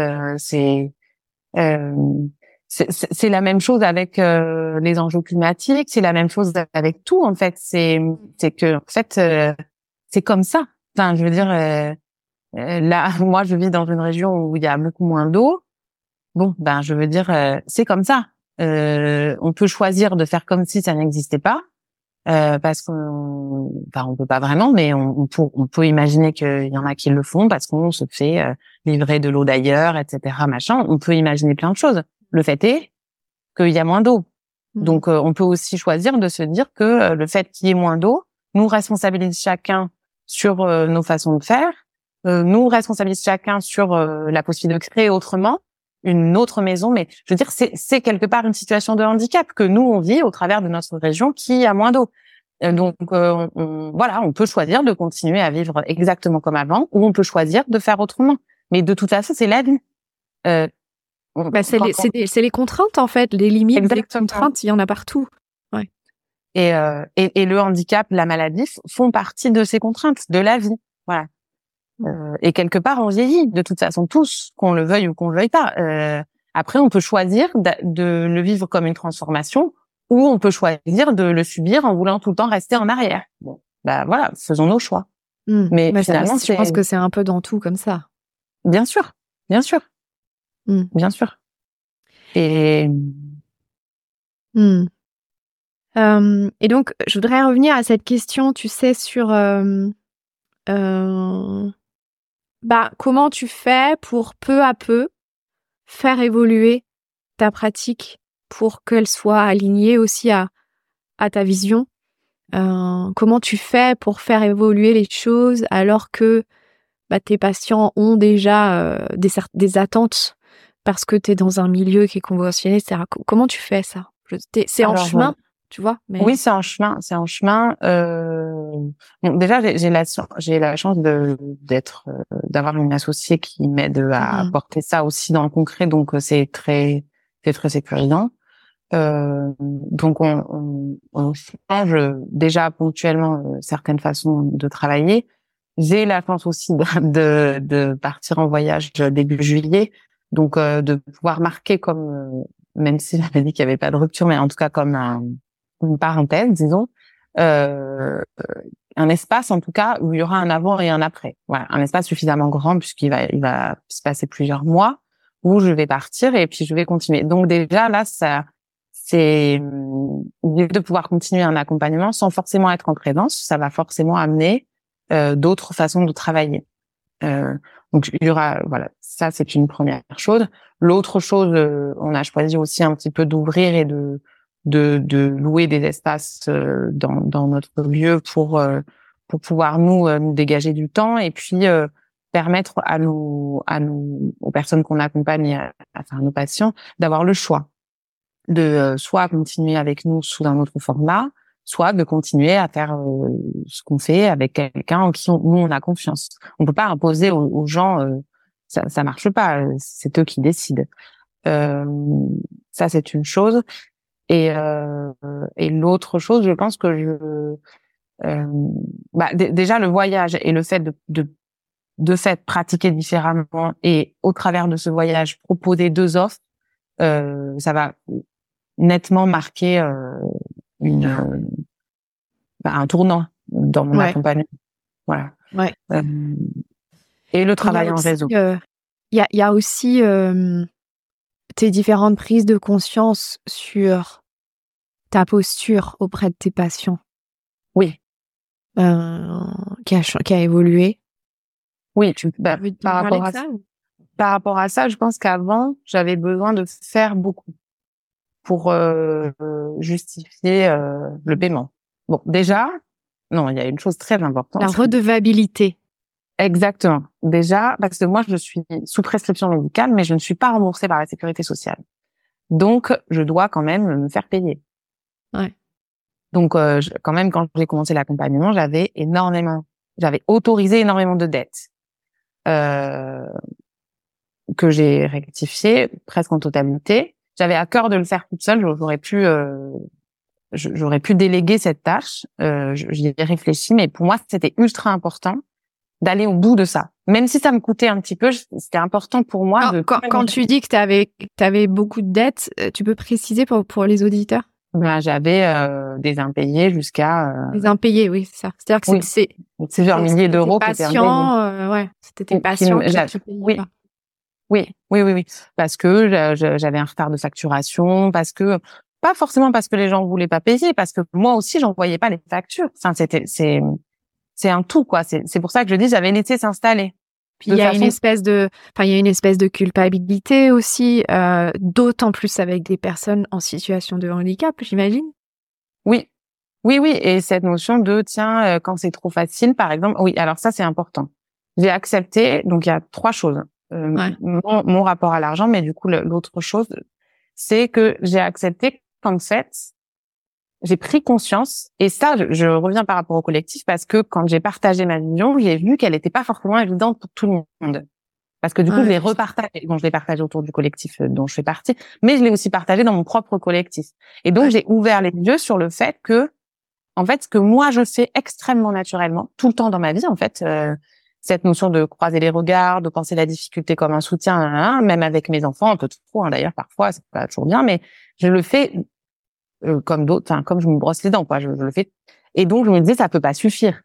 [SPEAKER 2] c'est la même chose avec les enjeux climatiques, c'est la même chose avec tout, en fait. C'est que, en fait, c'est comme ça. Enfin, je veux dire, là, moi, je vis dans une région où il y a beaucoup moins d'eau. Bon, ben, je veux dire, c'est comme ça. On peut choisir de faire comme si ça n'existait pas, parce qu'on, enfin, on peut pas vraiment, mais on peut imaginer qu'il y en a qui le font parce qu'on se fait livrer de l'eau d'ailleurs, etc., machin. On peut imaginer plein de choses. Le fait est qu'il y a moins d'eau. Donc, on peut aussi choisir de se dire que le fait qu'il y ait moins d'eau nous responsabilise chacun sur nos façons de faire, nous responsabilise chacun sur la possibilité de créer autrement une autre maison. Mais je veux dire, c'est quelque part une situation de handicap que nous, on vit au travers de notre région qui a moins d'eau. Donc, voilà, on peut choisir de continuer à vivre exactement comme avant ou on peut choisir de faire autrement. Mais de toute façon, c'est la vie.
[SPEAKER 1] C'est les contraintes, en fait, les limites,
[SPEAKER 2] exactement.
[SPEAKER 1] les contraintes, il y en a partout. Ouais.
[SPEAKER 2] Et le handicap, la maladie font partie de ces contraintes, de la vie. Voilà. Et quelque part, on vieillit, de toute façon, tous, qu'on le veuille ou qu'on le veuille pas. Après, on peut choisir de le vivre comme une transformation ou on peut choisir de le subir en voulant tout le temps rester en arrière. Bon, bah voilà, faisons nos choix. Mais finalement,
[SPEAKER 1] je pense que c'est un peu dans tout comme ça.
[SPEAKER 2] Bien sûr, bien sûr. Bien sûr. Et
[SPEAKER 1] et donc, je voudrais revenir à cette question, tu sais, sur comment tu fais pour peu à peu faire évoluer ta pratique pour qu'elle soit alignée aussi à ta vision. Comment tu fais pour faire évoluer les choses alors que tes patients ont déjà des attentes parce que tu es dans un milieu qui est conventionné, etc. Comment tu fais ça? C'est en chemin, tu vois, mais...
[SPEAKER 2] Oui, c'est en chemin. C'est en chemin. Bon, déjà, j'ai la chance d'avoir une associée qui m'aide à porter ça aussi dans le concret, donc c'est très sécurisant. Donc on change déjà ponctuellement certaines façons de travailler. J'ai la chance aussi de partir en voyage début juillet, donc de pouvoir marquer comme même si j'avais dit qu'il y avait pas de rupture, mais en tout cas comme une parenthèse, disons, un espace en tout cas où il y aura un avant et un après. Voilà, un espace suffisamment grand puisqu'il va se passer plusieurs mois où je vais partir et puis je vais continuer. Donc déjà là, c'est de pouvoir continuer un accompagnement sans forcément être en présence. Ça va forcément amener d'autres façons de travailler. Donc il y aura, voilà, ça c'est une première chose. L'autre chose, on a choisi aussi un petit peu d'ouvrir et de louer des espaces dans notre lieu pour pouvoir nous dégager du temps et puis permettre aux personnes qu'on accompagne, enfin nos patients, d'avoir le choix de soit continuer avec nous sous un autre format, soit de continuer à faire ce qu'on fait avec quelqu'un en qui nous on a confiance. On peut pas imposer aux gens, ça marche pas, c'est eux qui décident. Ça, c'est une chose. Et l'autre chose, je pense que déjà le voyage et le fait de fait pratiquer différemment et au travers de ce voyage proposer 2 offres, ça va nettement marquer un tournant dans mon accompagnement. Voilà.
[SPEAKER 1] Ouais.
[SPEAKER 2] Et le travail en réseau.
[SPEAKER 1] Il y a aussi tes différentes prises de conscience sur ta posture auprès de tes patients.
[SPEAKER 2] Oui.
[SPEAKER 1] Qui a évolué.
[SPEAKER 2] Oui, par rapport à ça, je pense qu'avant, j'avais besoin de faire beaucoup pour justifier le paiement. Bon, déjà, non, il y a une chose très importante.
[SPEAKER 1] La redevabilité.
[SPEAKER 2] Exactement. Déjà, parce que moi, je suis sous prescription médicale, mais je ne suis pas remboursée par la sécurité sociale. Donc, je dois quand même me faire payer.
[SPEAKER 1] Ouais.
[SPEAKER 2] Donc, quand même, quand j'ai commencé l'accompagnement, j'avais autorisé énormément de dettes que j'ai rectifiées presque en totalité. J'avais à cœur de le faire toute seule. J'aurais pu déléguer cette tâche. J'y ai réfléchi, mais pour moi, c'était ultra important d'aller au bout de ça. Même si ça me coûtait un petit peu, c'était important pour moi
[SPEAKER 1] Quand tu dis que t'avais beaucoup de dettes, tu peux préciser pour les auditeurs?
[SPEAKER 2] J'avais des impayés jusqu'à...
[SPEAKER 1] Les impayés, oui, c'est ça. C'est-à-dire que c'est
[SPEAKER 2] plusieurs milliers d'euros
[SPEAKER 1] qui étaient patients, ouais. C'était tes patients qui payaient pas.
[SPEAKER 2] Oui. Parce que j'avais un retard de facturation, pas forcément parce que les gens voulaient pas payer, parce que moi aussi, j'envoyais pas les factures. Enfin, c'est un tout, quoi. C'est pour ça que je dis, j'avais laissé s'installer.
[SPEAKER 1] Puis il y a une espèce de culpabilité aussi, d'autant plus avec des personnes en situation de handicap, j'imagine.
[SPEAKER 2] Oui. Et cette notion de, tiens, quand c'est trop facile, par exemple. Oui, alors ça, c'est important. J'ai accepté, donc il y a 3 choses. Mon rapport à l'argent, mais du coup, l'autre chose, c'est que j'ai accepté qu'en fait, j'ai pris conscience, et ça, je reviens par rapport au collectif, parce que quand j'ai partagé ma vision, j'ai vu qu'elle n'était pas forcément évidente pour tout le monde. Parce que du coup, je l'ai repartagée. Bon, je l'ai partagée autour du collectif dont je fais partie, mais je l'ai aussi partagée dans mon propre collectif. Et donc, j'ai ouvert les yeux sur le fait que, en fait, ce que moi, je fais extrêmement naturellement, tout le temps dans ma vie, en fait, cette notion de croiser les regards, de penser la difficulté comme un soutien, même avec mes enfants, un peu trop, d'ailleurs, parfois, c'est pas toujours bien, mais je le fais comme d'autres, enfin, comme je me brosse les dents, quoi, je le fais. Et donc, je me disais, ça peut pas suffire.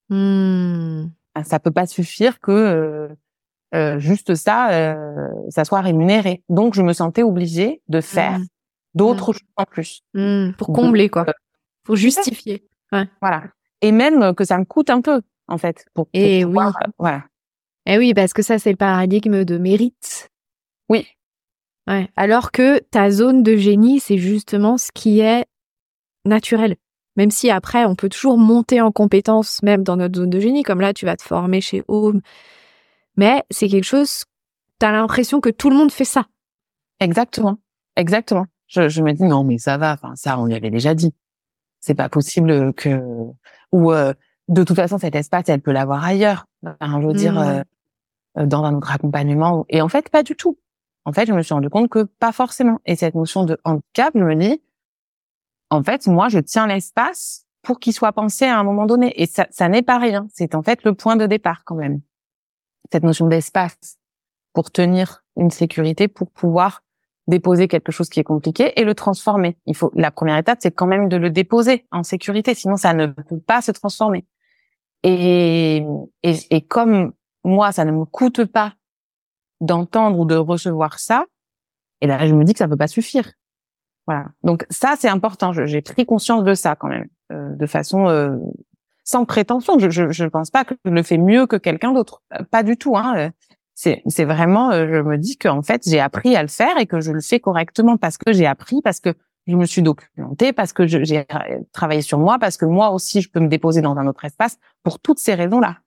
[SPEAKER 2] Ça peut pas suffire que juste ça soit rémunéré. Donc, je me sentais obligée de faire d'autres choses en plus.
[SPEAKER 1] Pour combler, quoi. Pour justifier. Ouais.
[SPEAKER 2] Voilà. Et même que ça me coûte un peu, en fait. Pour pouvoir, voilà.
[SPEAKER 1] Et oui, parce que ça, c'est le paradigme de mérite.
[SPEAKER 2] Oui.
[SPEAKER 1] Ouais. Alors que ta zone de génie, c'est justement ce qui est naturel. Même si après, on peut toujours monter en compétence, même dans notre zone de génie, comme là, tu vas te former chez Home. Mais c'est quelque chose, t'as l'impression que tout le monde fait ça.
[SPEAKER 2] Exactement. Je me dis, non, mais ça va, enfin, ça, on y avait déjà dit. C'est pas possible de toute façon, cet espace, elle peut l'avoir ailleurs. Enfin, je veux dire, dans un autre accompagnement. Et en fait, pas du tout. En fait, je me suis rendu compte que pas forcément. Et cette notion de handicap, je me dis, en fait, moi, je tiens l'espace pour qu'il soit pensé à un moment donné. Et ça n'est pas rien. C'est en fait le point de départ, quand même. Cette notion d'espace pour tenir une sécurité, pour pouvoir déposer quelque chose qui est compliqué et le transformer. La première étape, c'est quand même de le déposer en sécurité. Sinon, ça ne peut pas se transformer. Et comme moi, ça ne me coûte pas d'entendre ou de recevoir ça, et là, je me dis que ça peut pas suffire. Voilà. Donc ça, c'est important. J'ai pris conscience de ça quand même, de façon sans prétention. Je pense pas que je le fais mieux que quelqu'un d'autre, pas du tout. C'est vraiment, je me dis qu'en fait, j'ai appris à le faire et que je le fais correctement parce que j'ai appris, parce que je me suis documentée, parce que j'ai travaillé sur moi, parce que moi aussi, je peux me déposer dans un autre espace pour toutes ces raisons-là.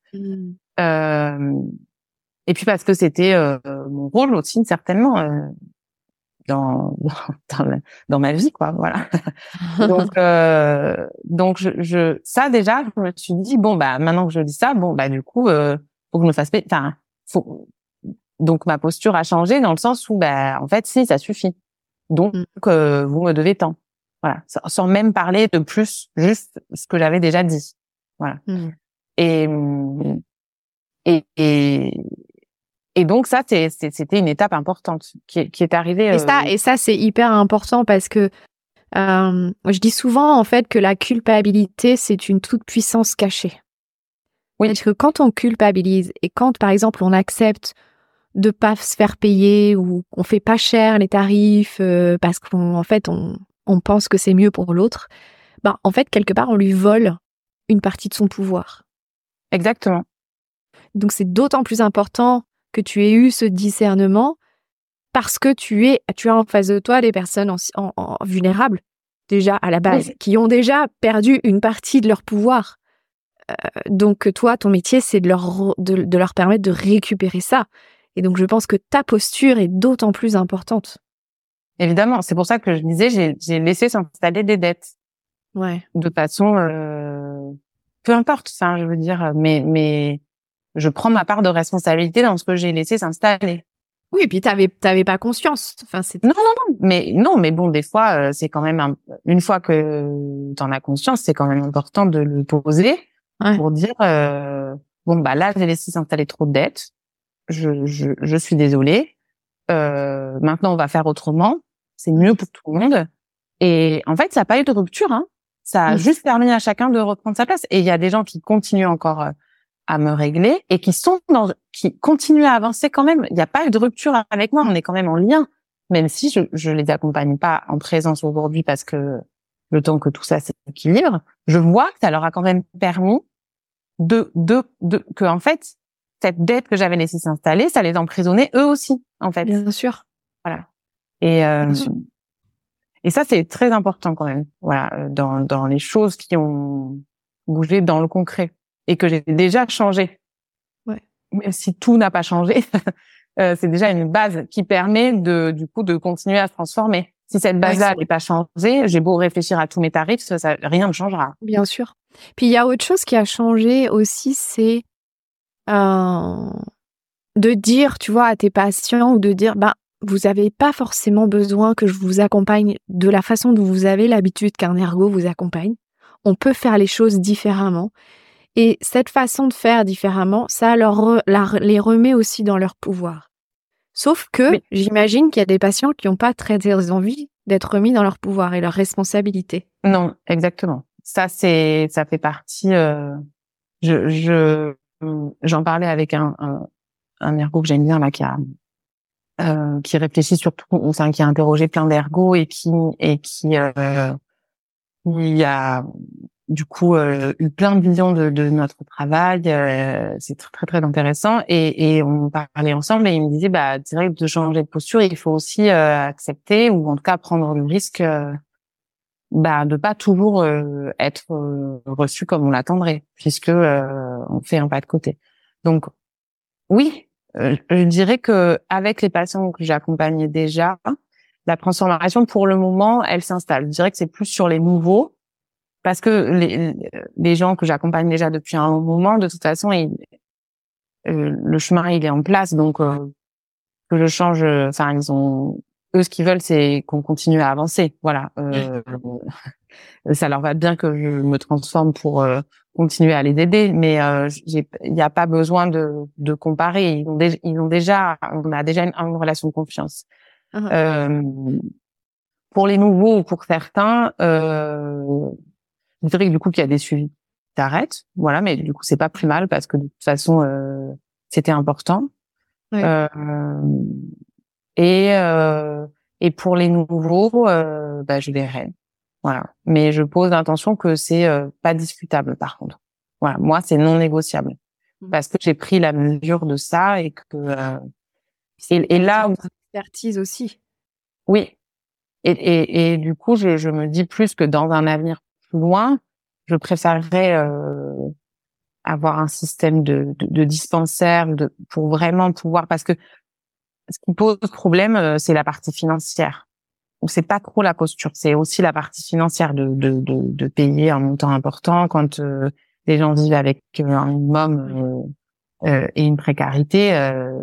[SPEAKER 2] Et puis parce que c'était mon rôle aussi, certainement, dans ma vie, quoi. Voilà. Donc ça déjà, je me suis dit, bon, bah, maintenant que je dis ça, bon, bah, du coup, faut que je me fasse payer. Enfin, Donc ma posture a changé dans le sens où en fait si, ça suffit. Donc vous me devez tant. Voilà, sans même parler de plus, juste ce que j'avais déjà dit. Voilà. Et et et et donc ça c'était une étape importante qui est arrivée.
[SPEAKER 1] Et ça c'est hyper important parce que je dis souvent en fait que la culpabilité c'est une toute puissance cachée.
[SPEAKER 2] Oui.
[SPEAKER 1] Parce que quand on culpabilise et quand par exemple on accepte de pas se faire payer ou on fait pas cher les tarifs parce qu'en fait on pense que c'est mieux pour l'autre, en fait quelque part on lui vole une partie de son pouvoir.
[SPEAKER 2] Exactement.
[SPEAKER 1] Donc c'est d'autant plus important que tu aies eu ce discernement parce que tu as en face de toi des personnes en vulnérables déjà à la base, qui ont déjà perdu une partie de leur pouvoir. Donc toi, ton métier, c'est de leur permettre de récupérer ça. Et donc je pense que ta posture est d'autant plus importante.
[SPEAKER 2] Évidemment, c'est pour ça que je disais, j'ai laissé s'installer des dettes.
[SPEAKER 1] Ouais.
[SPEAKER 2] De façon, peu importe, je veux dire, mais je prends ma part de responsabilité dans ce que j'ai laissé s'installer.
[SPEAKER 1] Oui, et puis t'avais pas conscience. Enfin,
[SPEAKER 2] Non, mais bon, des fois, c'est quand même une fois que t'en as conscience, c'est quand même important de le poser pour dire, là, j'ai laissé s'installer trop de dettes. Je suis désolée. Maintenant, on va faire autrement. C'est mieux pour tout le monde. Et en fait, ça n'a pas eu de rupture, hein. Ça a juste permis à chacun de reprendre sa place. Et il y a des gens qui continuent encore à me régler et qui continuent à avancer quand même. Il n'y a pas eu de rupture avec moi. On est quand même en lien, même si je les accompagne pas en présence aujourd'hui parce que le temps que tout ça s'équilibre, je vois que ça leur a quand même permis que en fait cette dette que j'avais laissée s'installer, ça les emprisonnait eux aussi, en fait.
[SPEAKER 1] Bien sûr.
[SPEAKER 2] Voilà. Et ça, c'est très important quand même. Voilà, dans les choses qui ont bougé dans le concret et que j'ai déjà changé.
[SPEAKER 1] Ouais.
[SPEAKER 2] Même si tout n'a pas changé, c'est déjà une base qui permet du coup de continuer à se transformer. Si cette base-là n'est pas changée, j'ai beau réfléchir à tous mes tarifs, rien ne changera.
[SPEAKER 1] Bien sûr. Puis il y a autre chose qui a changé aussi, c'est de dire, tu vois, à tes patients ou de dire, vous n'avez pas forcément besoin que je vous accompagne de la façon dont vous avez l'habitude qu'un ergo vous accompagne. On peut faire les choses différemment. Et cette façon de faire différemment, ça les remet aussi dans leur pouvoir. Sauf que j'imagine qu'il y a des patients qui n'ont pas très envie d'être remis dans leur pouvoir et leur responsabilité.
[SPEAKER 2] Non, exactement. Ça fait partie. J'en parlais avec un ergo que j'aime bien là, qui réfléchit surtout, qui a interrogé plein d'ergos et qui il a du coup eu plein de visions de notre travail. C'est très très très intéressant et on parlait ensemble et il me disait c'est vrai que de changer de posture, il faut aussi accepter ou en tout cas prendre le risque de pas toujours être reçu comme on l'attendrait puisque on fait un pas de côté. Donc oui. Je dirais que avec les patients que j'accompagnais déjà, la transformation pour le moment, elle s'installe. Je dirais que c'est plus sur les nouveaux, parce que les gens que j'accompagne déjà depuis un moment, de toute façon, le chemin il est en place, donc que je change. Ils ont eux ce qu'ils veulent, c'est qu'on continue à avancer. Voilà. Ça leur va bien que je me transforme pour continuer à les aider, mais il n'y a pas besoin de comparer. On a déjà une relation de confiance. Pour les nouveaux ou pour certains, je dirais que du coup qu'il y a des suivis qui t'arrêtent, voilà, mais du coup c'est pas plus mal parce que de toute façon c'était important.
[SPEAKER 1] Ouais.
[SPEAKER 2] Et pour les nouveaux, je verrai. Voilà. Mais je pose l'intention que c'est pas discutable par contre. Voilà. Moi, c'est non négociable. Parce que j'ai pris la mesure de ça et que, et là où...
[SPEAKER 1] Expertise aussi.
[SPEAKER 2] Oui. Et du coup, je me dis plus que dans un avenir plus loin, je préférerais, avoir un système de dispensaire pour vraiment pouvoir, parce que ce qui pose problème, c'est la partie financière. Donc c'est pas trop la posture, c'est aussi la partie financière de payer un montant important quand les gens vivent avec un minimum et une précarité.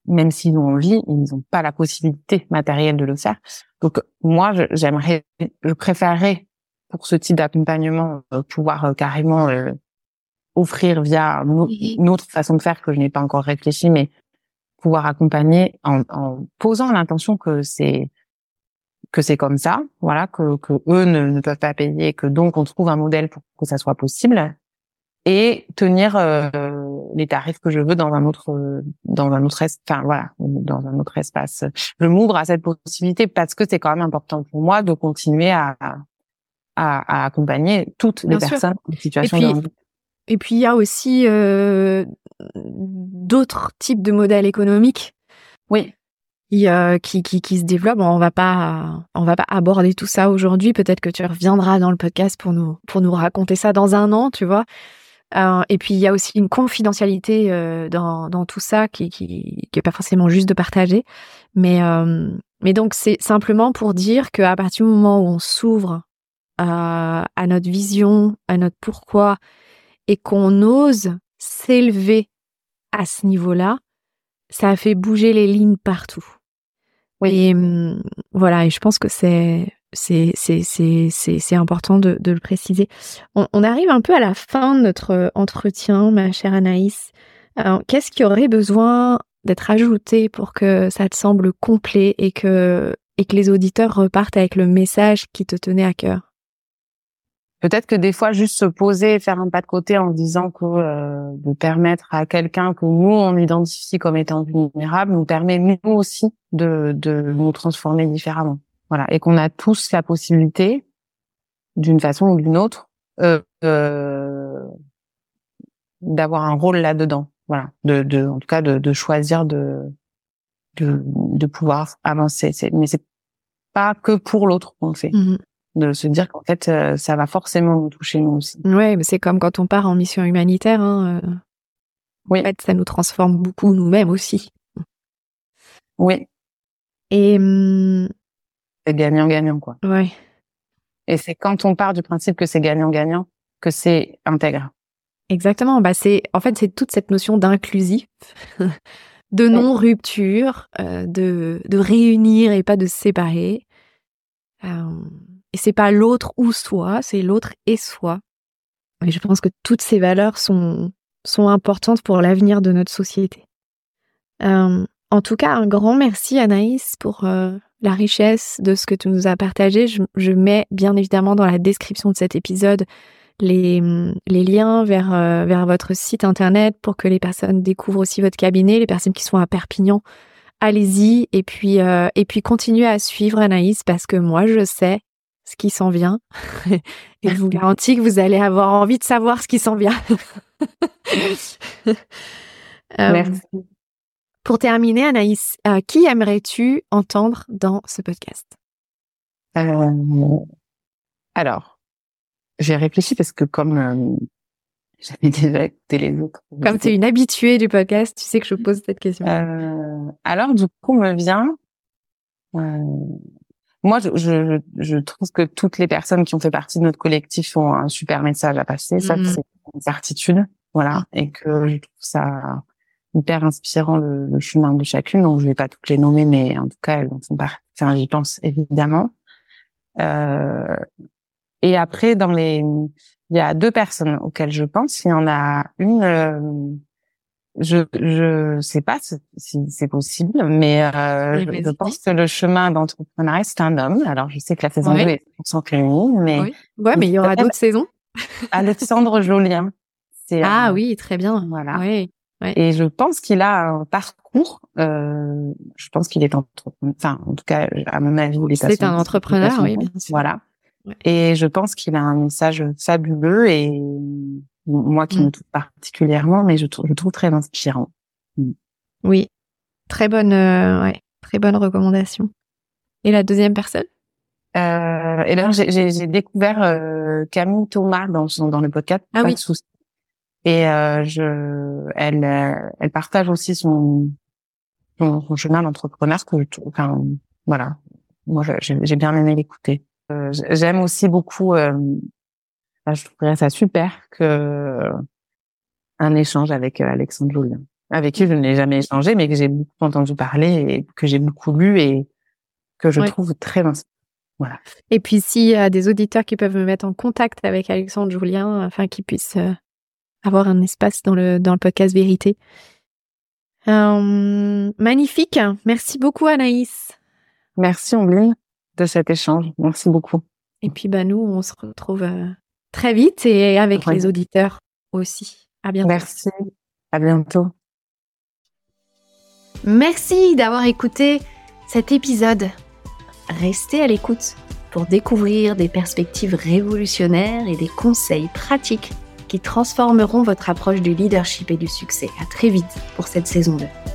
[SPEAKER 2] même s'ils ont envie, ils n'ont pas la possibilité matérielle de le faire. Donc moi, je préférerais pour ce type d'accompagnement pouvoir carrément offrir via une autre façon de faire que je n'ai pas encore réfléchi, mais pouvoir accompagner en posant l'intention que c'est comme ça, voilà, que eux ne peuvent pas payer, et que donc on trouve un modèle pour que ça soit possible, et tenir les tarifs que je veux dans un autre enfin voilà, dans un autre espace. Je m'ouvre à cette possibilité parce que c'est quand même important pour moi de continuer à accompagner toutes les personnes en situation de handicap.
[SPEAKER 1] Et puis il y a aussi d'autres types de modèles économiques.
[SPEAKER 2] Oui.
[SPEAKER 1] Qui se développent. On va pas aborder tout ça aujourd'hui. Peut-être que tu reviendras dans le podcast pour nous raconter ça dans un an, tu vois. Et puis il y a aussi une confidentialité dans tout ça qui est pas forcément juste de partager. Mais donc c'est simplement pour dire qu'à partir du moment où on s'ouvre à notre vision, à notre pourquoi, et qu'on ose s'élever à ce niveau-là, ça a fait bouger les lignes partout.
[SPEAKER 2] Oui.
[SPEAKER 1] Et voilà, et je pense que c'est important de le préciser. On arrive un peu à la fin de notre entretien, ma chère Anaïs. Alors, qu'est-ce qui aurait besoin d'être ajouté pour que ça te semble complet et que les auditeurs repartent avec le message qui te tenait à cœur?
[SPEAKER 2] Peut-être que des fois, juste se poser et faire un pas de côté en disant que de permettre à quelqu'un que nous, on identifie comme étant vulnérable, nous permet nous aussi de nous transformer différemment. Voilà. Et qu'on a tous la possibilité, d'une façon ou d'une autre, d'avoir un rôle là-dedans. Voilà. En tout cas, de choisir de pouvoir avancer. Mais c'est pas que pour l'autre qu'on le fait.
[SPEAKER 1] Mmh.
[SPEAKER 2] De se dire qu'en fait, ça va forcément nous toucher nous aussi.
[SPEAKER 1] Ouais, mais c'est comme quand on part en mission humanitaire, hein.
[SPEAKER 2] Oui.
[SPEAKER 1] En fait, ça nous transforme beaucoup nous-mêmes aussi.
[SPEAKER 2] Oui.
[SPEAKER 1] Et
[SPEAKER 2] c'est gagnant-gagnant, quoi.
[SPEAKER 1] ouais.
[SPEAKER 2] Et c'est quand on part du principe que c'est gagnant-gagnant que c'est intègre.
[SPEAKER 1] Exactement. Bah c'est toute cette notion d'inclusif, de non-rupture, de réunir et pas de séparer. Et c'est pas l'autre ou soi, c'est l'autre et soi. Et je pense que toutes ces valeurs sont importantes pour l'avenir de notre société. En tout cas, un grand merci Anaïs pour la richesse de ce que tu nous as partagé. Je mets bien évidemment dans la description de cet épisode les liens vers votre site internet pour que les personnes découvrent aussi votre cabinet, les personnes qui sont à Perpignan. Allez-y et puis continuez à suivre Anaïs parce que moi je sais ce qui s'en vient et je vous garantis que vous allez avoir envie de savoir ce qui s'en vient.
[SPEAKER 2] Merci.
[SPEAKER 1] Pour terminer, Anaïs, qui aimerais-tu entendre dans ce podcast?
[SPEAKER 2] Alors, j'ai réfléchi parce que comme j'avais déjà écouté les autres.
[SPEAKER 1] Comme tu es une habituée du podcast, tu sais que je pose cette question.
[SPEAKER 2] Alors, du coup, me vient... moi, je trouve que toutes les personnes qui ont fait partie de notre collectif ont un super message à passer. Ça, c'est une certitude. Voilà. Et que je trouve ça hyper inspirant le chemin de chacune. Donc, je vais pas toutes les nommer, mais en tout cas, elles en font partie. Enfin, j'y pense évidemment. Et après, il y a deux personnes auxquelles je pense. Il y en a une, je sais pas si c'est possible, mais je pense que le chemin d'entrepreneuriat, c'est un homme. Alors, je sais que la saison 2 est 100% féminine, mais...
[SPEAKER 1] Oui. Ouais, mais il y aura d'autres saisons.
[SPEAKER 2] Alexandre Jolien.
[SPEAKER 1] Oui, très bien.
[SPEAKER 2] Voilà.
[SPEAKER 1] Ouais.
[SPEAKER 2] Et je pense qu'il a un parcours, je pense qu'il est entrepreneur. Enfin, en tout cas, à mon avis,
[SPEAKER 1] c'est un entrepreneur, oui, bien sûr.
[SPEAKER 2] Voilà. Ouais. Et je pense qu'il a un message fabuleux et moi qui me touche particulièrement, mais je trouve très inspirant.
[SPEAKER 1] Oui, très bonne recommandation. Et la deuxième personne?
[SPEAKER 2] Et là, j'ai découvert Camille Thomas dans le podcast. Pas de souci. Et elle partage aussi son chemin d'entrepreneur que je trouve. Enfin, voilà. Moi, j'ai bien aimé l'écouter. J'aime aussi beaucoup. Je trouverais ça super que un échange avec Alexandre Jolien. avec qui je n'ai jamais échangé, mais que j'ai beaucoup entendu parler et que j'ai beaucoup lu et que je trouve très inspirant. Voilà.
[SPEAKER 1] Et puis, s'il y a des auditeurs qui peuvent me mettre en contact avec Alexandre Julien, afin qu'ils puissent avoir un espace dans le podcast Vérité. Magnifique. Merci beaucoup, Anaïs.
[SPEAKER 2] Merci, Ombline, de cet échange. Merci beaucoup.
[SPEAKER 1] Et puis, nous, on se retrouve très vite et avec les auditeurs aussi. À bientôt.
[SPEAKER 2] Merci. À bientôt.
[SPEAKER 1] Merci d'avoir écouté cet épisode. Restez à l'écoute pour découvrir des perspectives révolutionnaires et des conseils pratiques qui transformeront votre approche du leadership et du succès. À très vite pour cette saison 2.